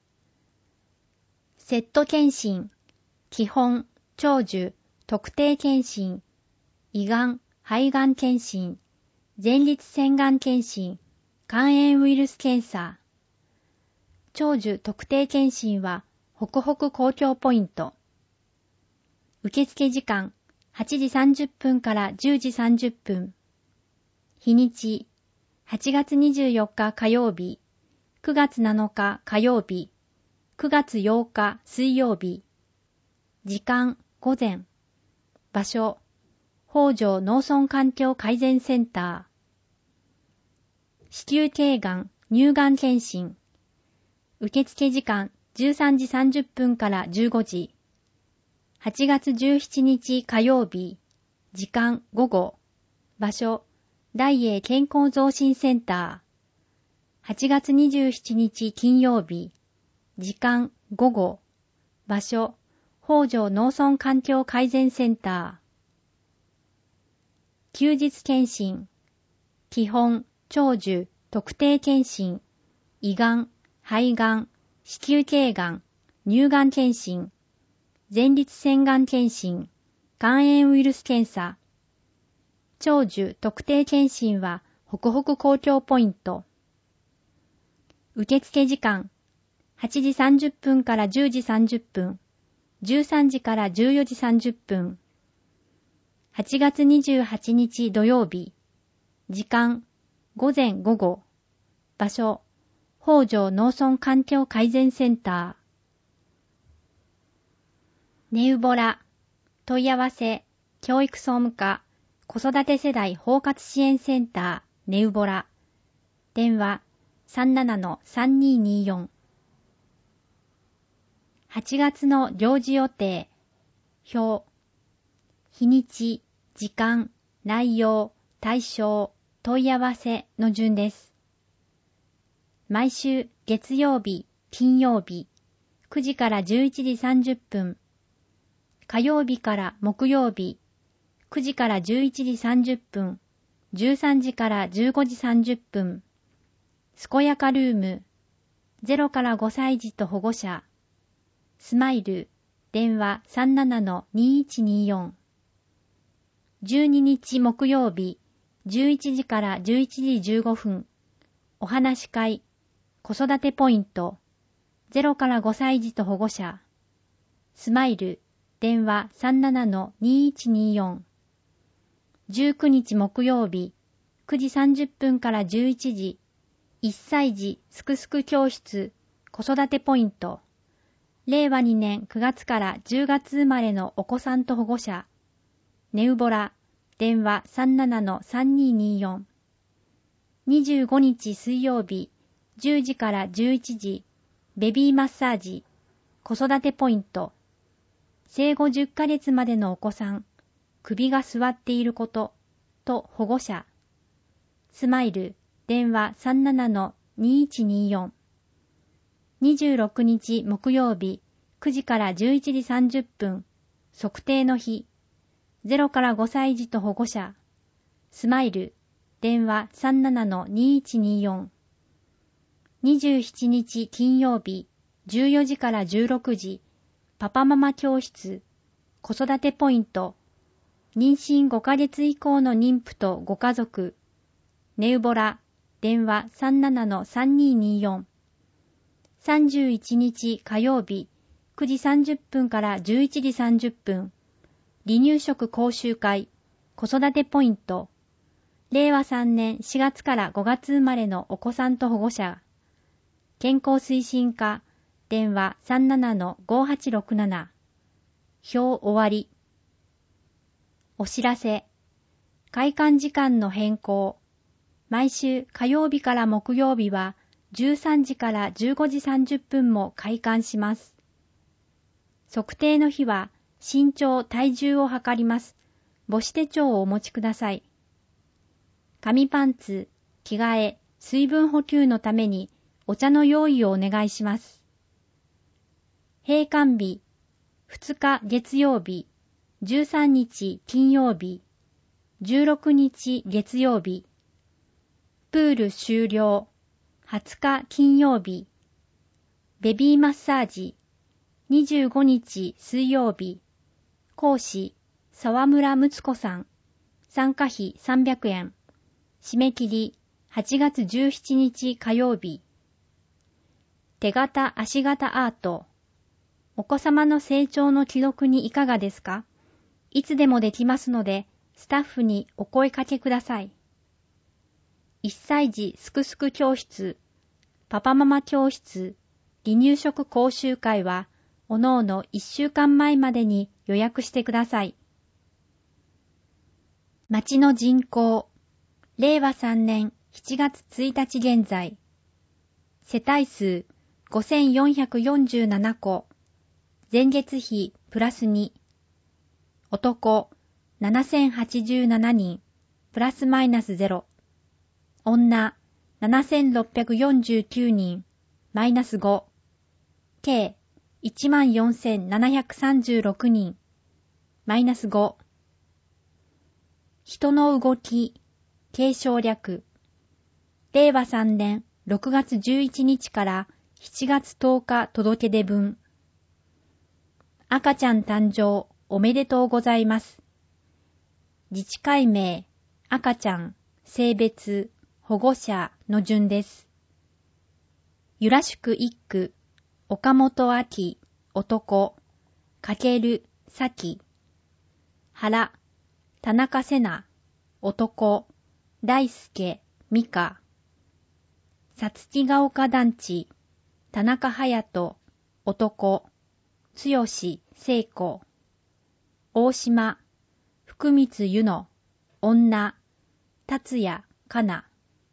セット検診、基本、長寿、特定検診、胃がん、肺がん検診、前立腺がん検診、肝炎ウイルス検査。長寿特定検診は、ホクホク公共ポイント。受付時間、はちじさんじゅっぷんからじゅうじさんじゅっぷん。日にち、はちがつにじゅうよっか火曜日、くがつなのか火曜日、くがつようか水曜日。時間、午前。場所、北条農村環境改善センター。子宮頸がん、乳がん検診。受付時間、じゅうさんじさんじゅっぷんからじゅうごじ。はちがつじゅうしちにち火曜日。時間、午後。場所、大英健康増進センター。はちがつにじゅうしちにち金曜日。時間、午後。場所、北条農村環境改善センター。休日検診。基本、長寿、特定検診。胃がん、肺がん、子宮頸がん、乳がん検診。前立腺がん検診。肝炎ウイルス検査。長寿特定検診は、ホクホク公共ポイント。受付時間、はちじさんじゅっぷんからじゅうじさんじゅっぷん、じゅうさんじからじゅうよじさんじゅっぷん。はちがつにじゅうはちにち土曜日。時間、午前午後。場所、北条農村環境改善センター。ネウボラ、問い合わせ、教育総務課、子育て世代包括支援センター、ネウボラ。電話、さんじゅうななのさんにーにーよん。はちがつの行事予定、表、日にち、時間、内容、対象、 問い合わせの順です。毎週月曜日、金曜日、くじからじゅういちじさんじゅっぷん、火曜日から木曜日、くじからじゅういちじさんじゅっぷん、じゅうさんじからじゅうごじさんじゅっぷん、健やかルーム、ゼロからごさい児と保護者、スマイル、電話 さんななのにいちによん。じゅうににち木曜日、じゅういちじからじゅういちじじゅうごふん、お話し会、子育てポイント、ゼロからごさい児と保護者、スマイル、電話 さんななのにいちによん。じゅうくにち木曜日、くじさんじゅっぷんからじゅういちじ、いっさい児すくすく教室、子育てポイント、れいわにねんくがつからじゅうがつ生まれのお子さんと保護者、ネウボラ、電話 さんななのさんにーにーよん。にじゅうごにち水曜日、じゅうじからじゅういちじ、ベビーマッサージ、子育てポイント、生後じゅっかげつまでのお子さん、首が座っていることと保護者、スマイル、電話 さんななのにいちにーよん。にじゅうろくにち木曜日、くじからじゅういちじさんじゅっぷん、測定の日、ゼロからごさい児と保護者、スマイル、電話 さんななのにいちにーよん。にじゅうしちにち金曜日、じゅうよじからじゅうろくじ、パパママ教室、子育てポイント、妊娠ごかげつ以降の妊婦とご家族、ネウボラ、電話 さんななのさんにーにーよん。さんじゅういちにち火曜日、くじさんじゅっぷんからじゅういちじさんじゅっぷん、離乳食講習会、子育てポイント、れいわさんねんしがつからごがつ生まれのお子さんと保護者、健康推進課、電話 さんななのごはちろくなな。表終わり。お知らせ。開館時間の変更。毎週火曜日から木曜日はじゅうさんじからじゅうごじさんじゅっぷんも開館します。測定の日は身長・体重を測ります。母子手帳をお持ちください。紙パンツ、着替え、水分補給のためにお茶の用意をお願いします。閉館日、ふつか月曜日、じゅうさんにち金曜日、じゅうろくにち月曜日、プール終了、はつか金曜日、ベビーマッサージ、にじゅうごにち水曜日、講師、沢村睦子さん、参加費さんびゃくえん、締め切りはちがつじゅうしちにち火曜日、手形足形アート、お子様の成長の記録にいかがですか？いつでもできますので、スタッフにお声かけください。いっさい児すくすく教室、パパママ教室、離乳食講習会は、おのおのいっしゅうかんまえまでに予約してください。町の人口、れいわさんねんしちがつついたち現在、世帯数ごせんよんひゃくよんじゅうななこ、前月比プラスに、男ななせんはちじゅうななにん、プラスマイナスゼロ、女ななせんろっぴゃくよんじゅうきゅうにん、マイナスご、計いちまんよんせんななひゃくさんじゅうろくにん、マイナスご。人の動き、継承略、れいわさんねんろくがつじゅういちにちからしちがつとおか届け出分。赤ちゃん誕生おめでとうございます。自治会名、赤ちゃん、性別、保護者の順です。ゆらしく一句、岡本明、男、かける、さき、原、田中瀬名、男、大輔、美香、さつきが丘団地、田中隼人、男、つよし、聖子、大島、福光湯野、女、達也、かな。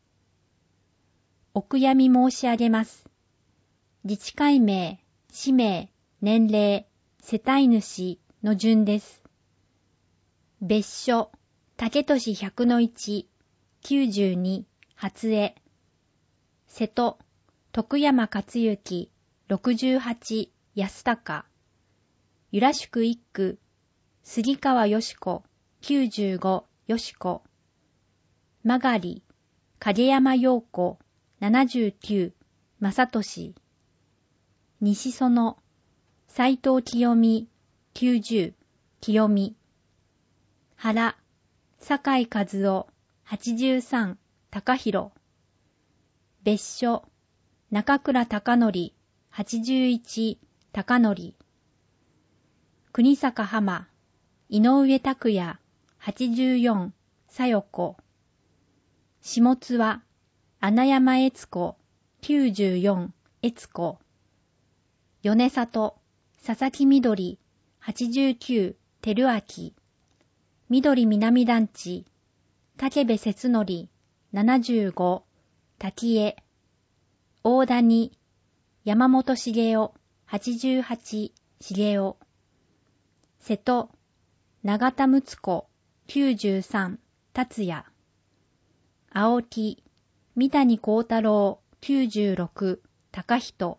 お悔やみ申し上げます。自治会名、氏名、年齢、世帯主の順です。別所、竹俊ひゃくのいち、 きゅうじゅうに、初江。瀬戸、徳山克行、ろくじゅうはち、安高。由良宿一区、杉川よし子、きゅうじゅうご、よし子。曲がり、影山陽子、ななじゅうきゅう、正俊。西園、斎藤清美、きゅうじゅう、清美。原、坂井和夫、はちじゅうさん、高弘。別所、中倉貴則、はちじゅういち、高則。国坂浜、井上拓也、はちじゅうよん、さよ子。下津は、穴山悦子、きゅうじゅうよん、悦子。米里、佐々木みどり、はちじゅうきゅう、照明。緑南団地、武部節則、ななじゅうご、滝江。大谷、山本茂雄、はちじゅうはち、茂雄。瀬戸、永田睦子、きゅうじゅうさん、達也。青木、三谷幸太郎、きゅうじゅうろく、高人。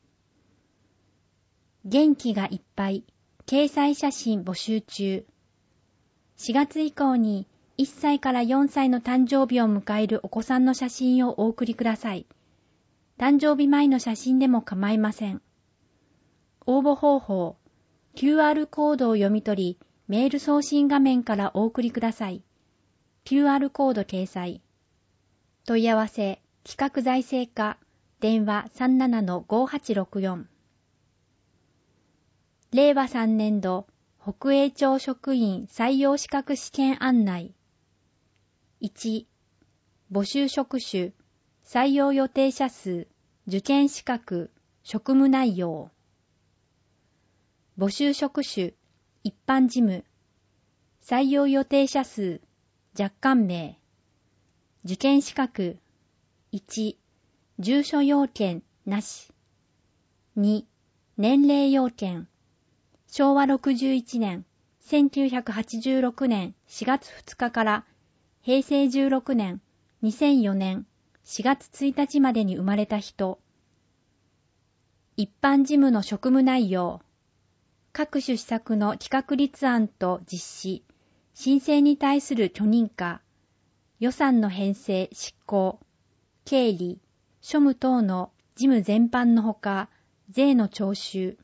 元気がいっぱい、掲載写真募集中。しがつ以降にいっさいからよんさいの誕生日を迎えるお子さんの写真をお送りください。誕生日前の写真でも構いません。応募方法、キューアール コードを読み取り、メール送信画面からお送りください。キューアール コード掲載。問い合わせ、企画財政課、電話 さんななのごはちろくよん。れいわさんねんど、北栄町職員採用資格試験案内。いち、募集職種、採用予定者数、受験資格、職務内容。募集職種、一般事務。採用予定者数、若干名。受験資格。いち、住所要件なし。に、年齢要件。しょうわろくじゅういちねん、せんきゅうひゃくはちじゅうろくねんしがつふつかからへいせいじゅうろくねん、にせんよねんしがつついたちまでに生まれた人。一般事務の職務内容。各種施策の企画立案と実施、申請に対する許認可、予算の編成執行、経理、庶務等の事務全般のほか、税の徴収。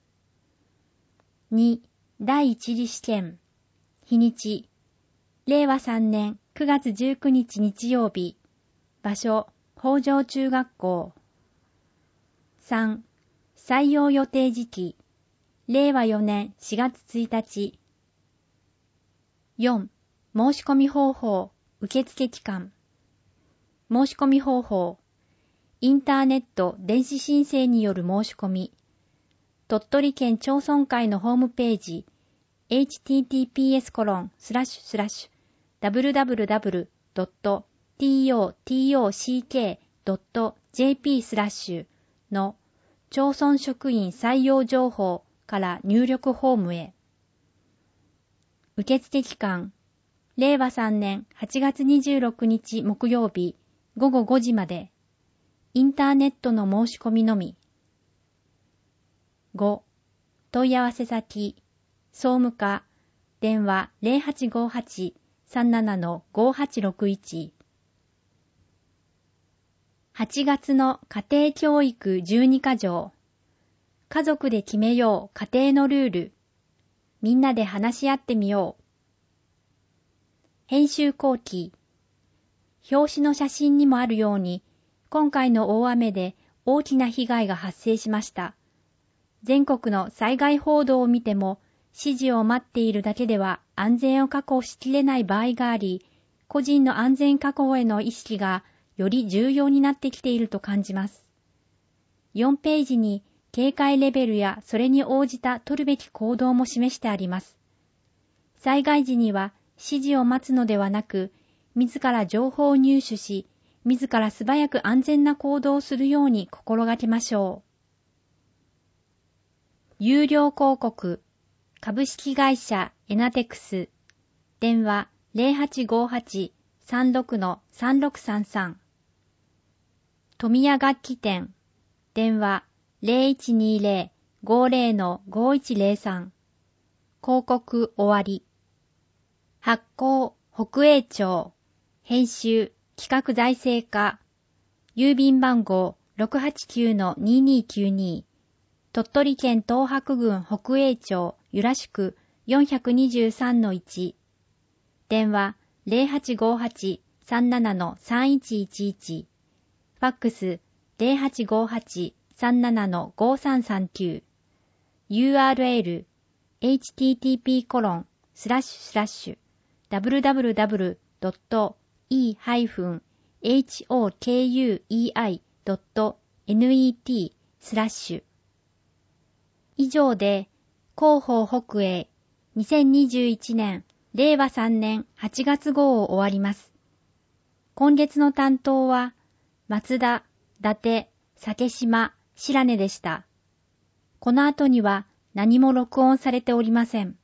に、第一次試験。日にち。れいわさんねんくがつじゅうくにち日曜日。場所、北条中学校。さん、採用予定時期。れいわよねんしがつついたち。よん、申し込み方法、受付期間。申し込み方法。インターネット電子申請による申し込み。鳥取県町村会のホームページ エイチティーティーピーエスコロンスラッシュスラッシュダブリュダブリュダブリュドットトトコックドットジェーピー スラッシュの町村職員採用情報から入力フォームへ。受付期間、れいわさんねんはちがつにじゅうろくにち木曜日ごごごじまで。インターネットの申し込みのみ。ご、問い合わせ先、総務課、電話 ゼロはちごはち さんななのごはちろくいち。はちがつの家庭教育じゅうにかじょう。家族で決めよう家庭のルール。みんなで話し合ってみよう。編集後期。表紙の写真にもあるように、今回の大雨で大きな被害が発生しました。全国の災害報道を見ても、指示を待っているだけでは安全を確保しきれない場合があり、個人の安全確保への意識がより重要になってきていると感じます。よんページに警戒レベルやそれに応じた取るべき行動も示してあります。災害時には指示を待つのではなく、自ら情報を入手し、自ら素早く安全な行動をするように心がけましょう。有料広告、株式会社エナテクス、電話 ゼロはちごはちさんろくのさんろくさんさん。富谷楽器店、電話 ゼロいちにゼロ ごゼロのごいちゼロさん。広告終わり。発行北栄町、編集企画財政課、郵便番号 ろくはちきゅうのににきゅうに、鳥取県東白郡北栄町由良宿 よんにさんのいち、電話 ゼロはちごはち さんななのさんいちいちいち、ファックス ゼロはちごはち さんななのごさんさんきゅう、ユーアールエル エイチティーティーピーコロンスラッシュスラッシュダブリュダブリュダブリュドットイーハイフンエイチオーケーユーイーアイドットネットスラッシュ。以上で広報北栄にせんにじゅういちねんれいわさんねんはちがつ号を終わります。今月の担当は松田、伊達、酒島、白根でした。この後には何も録音されておりません。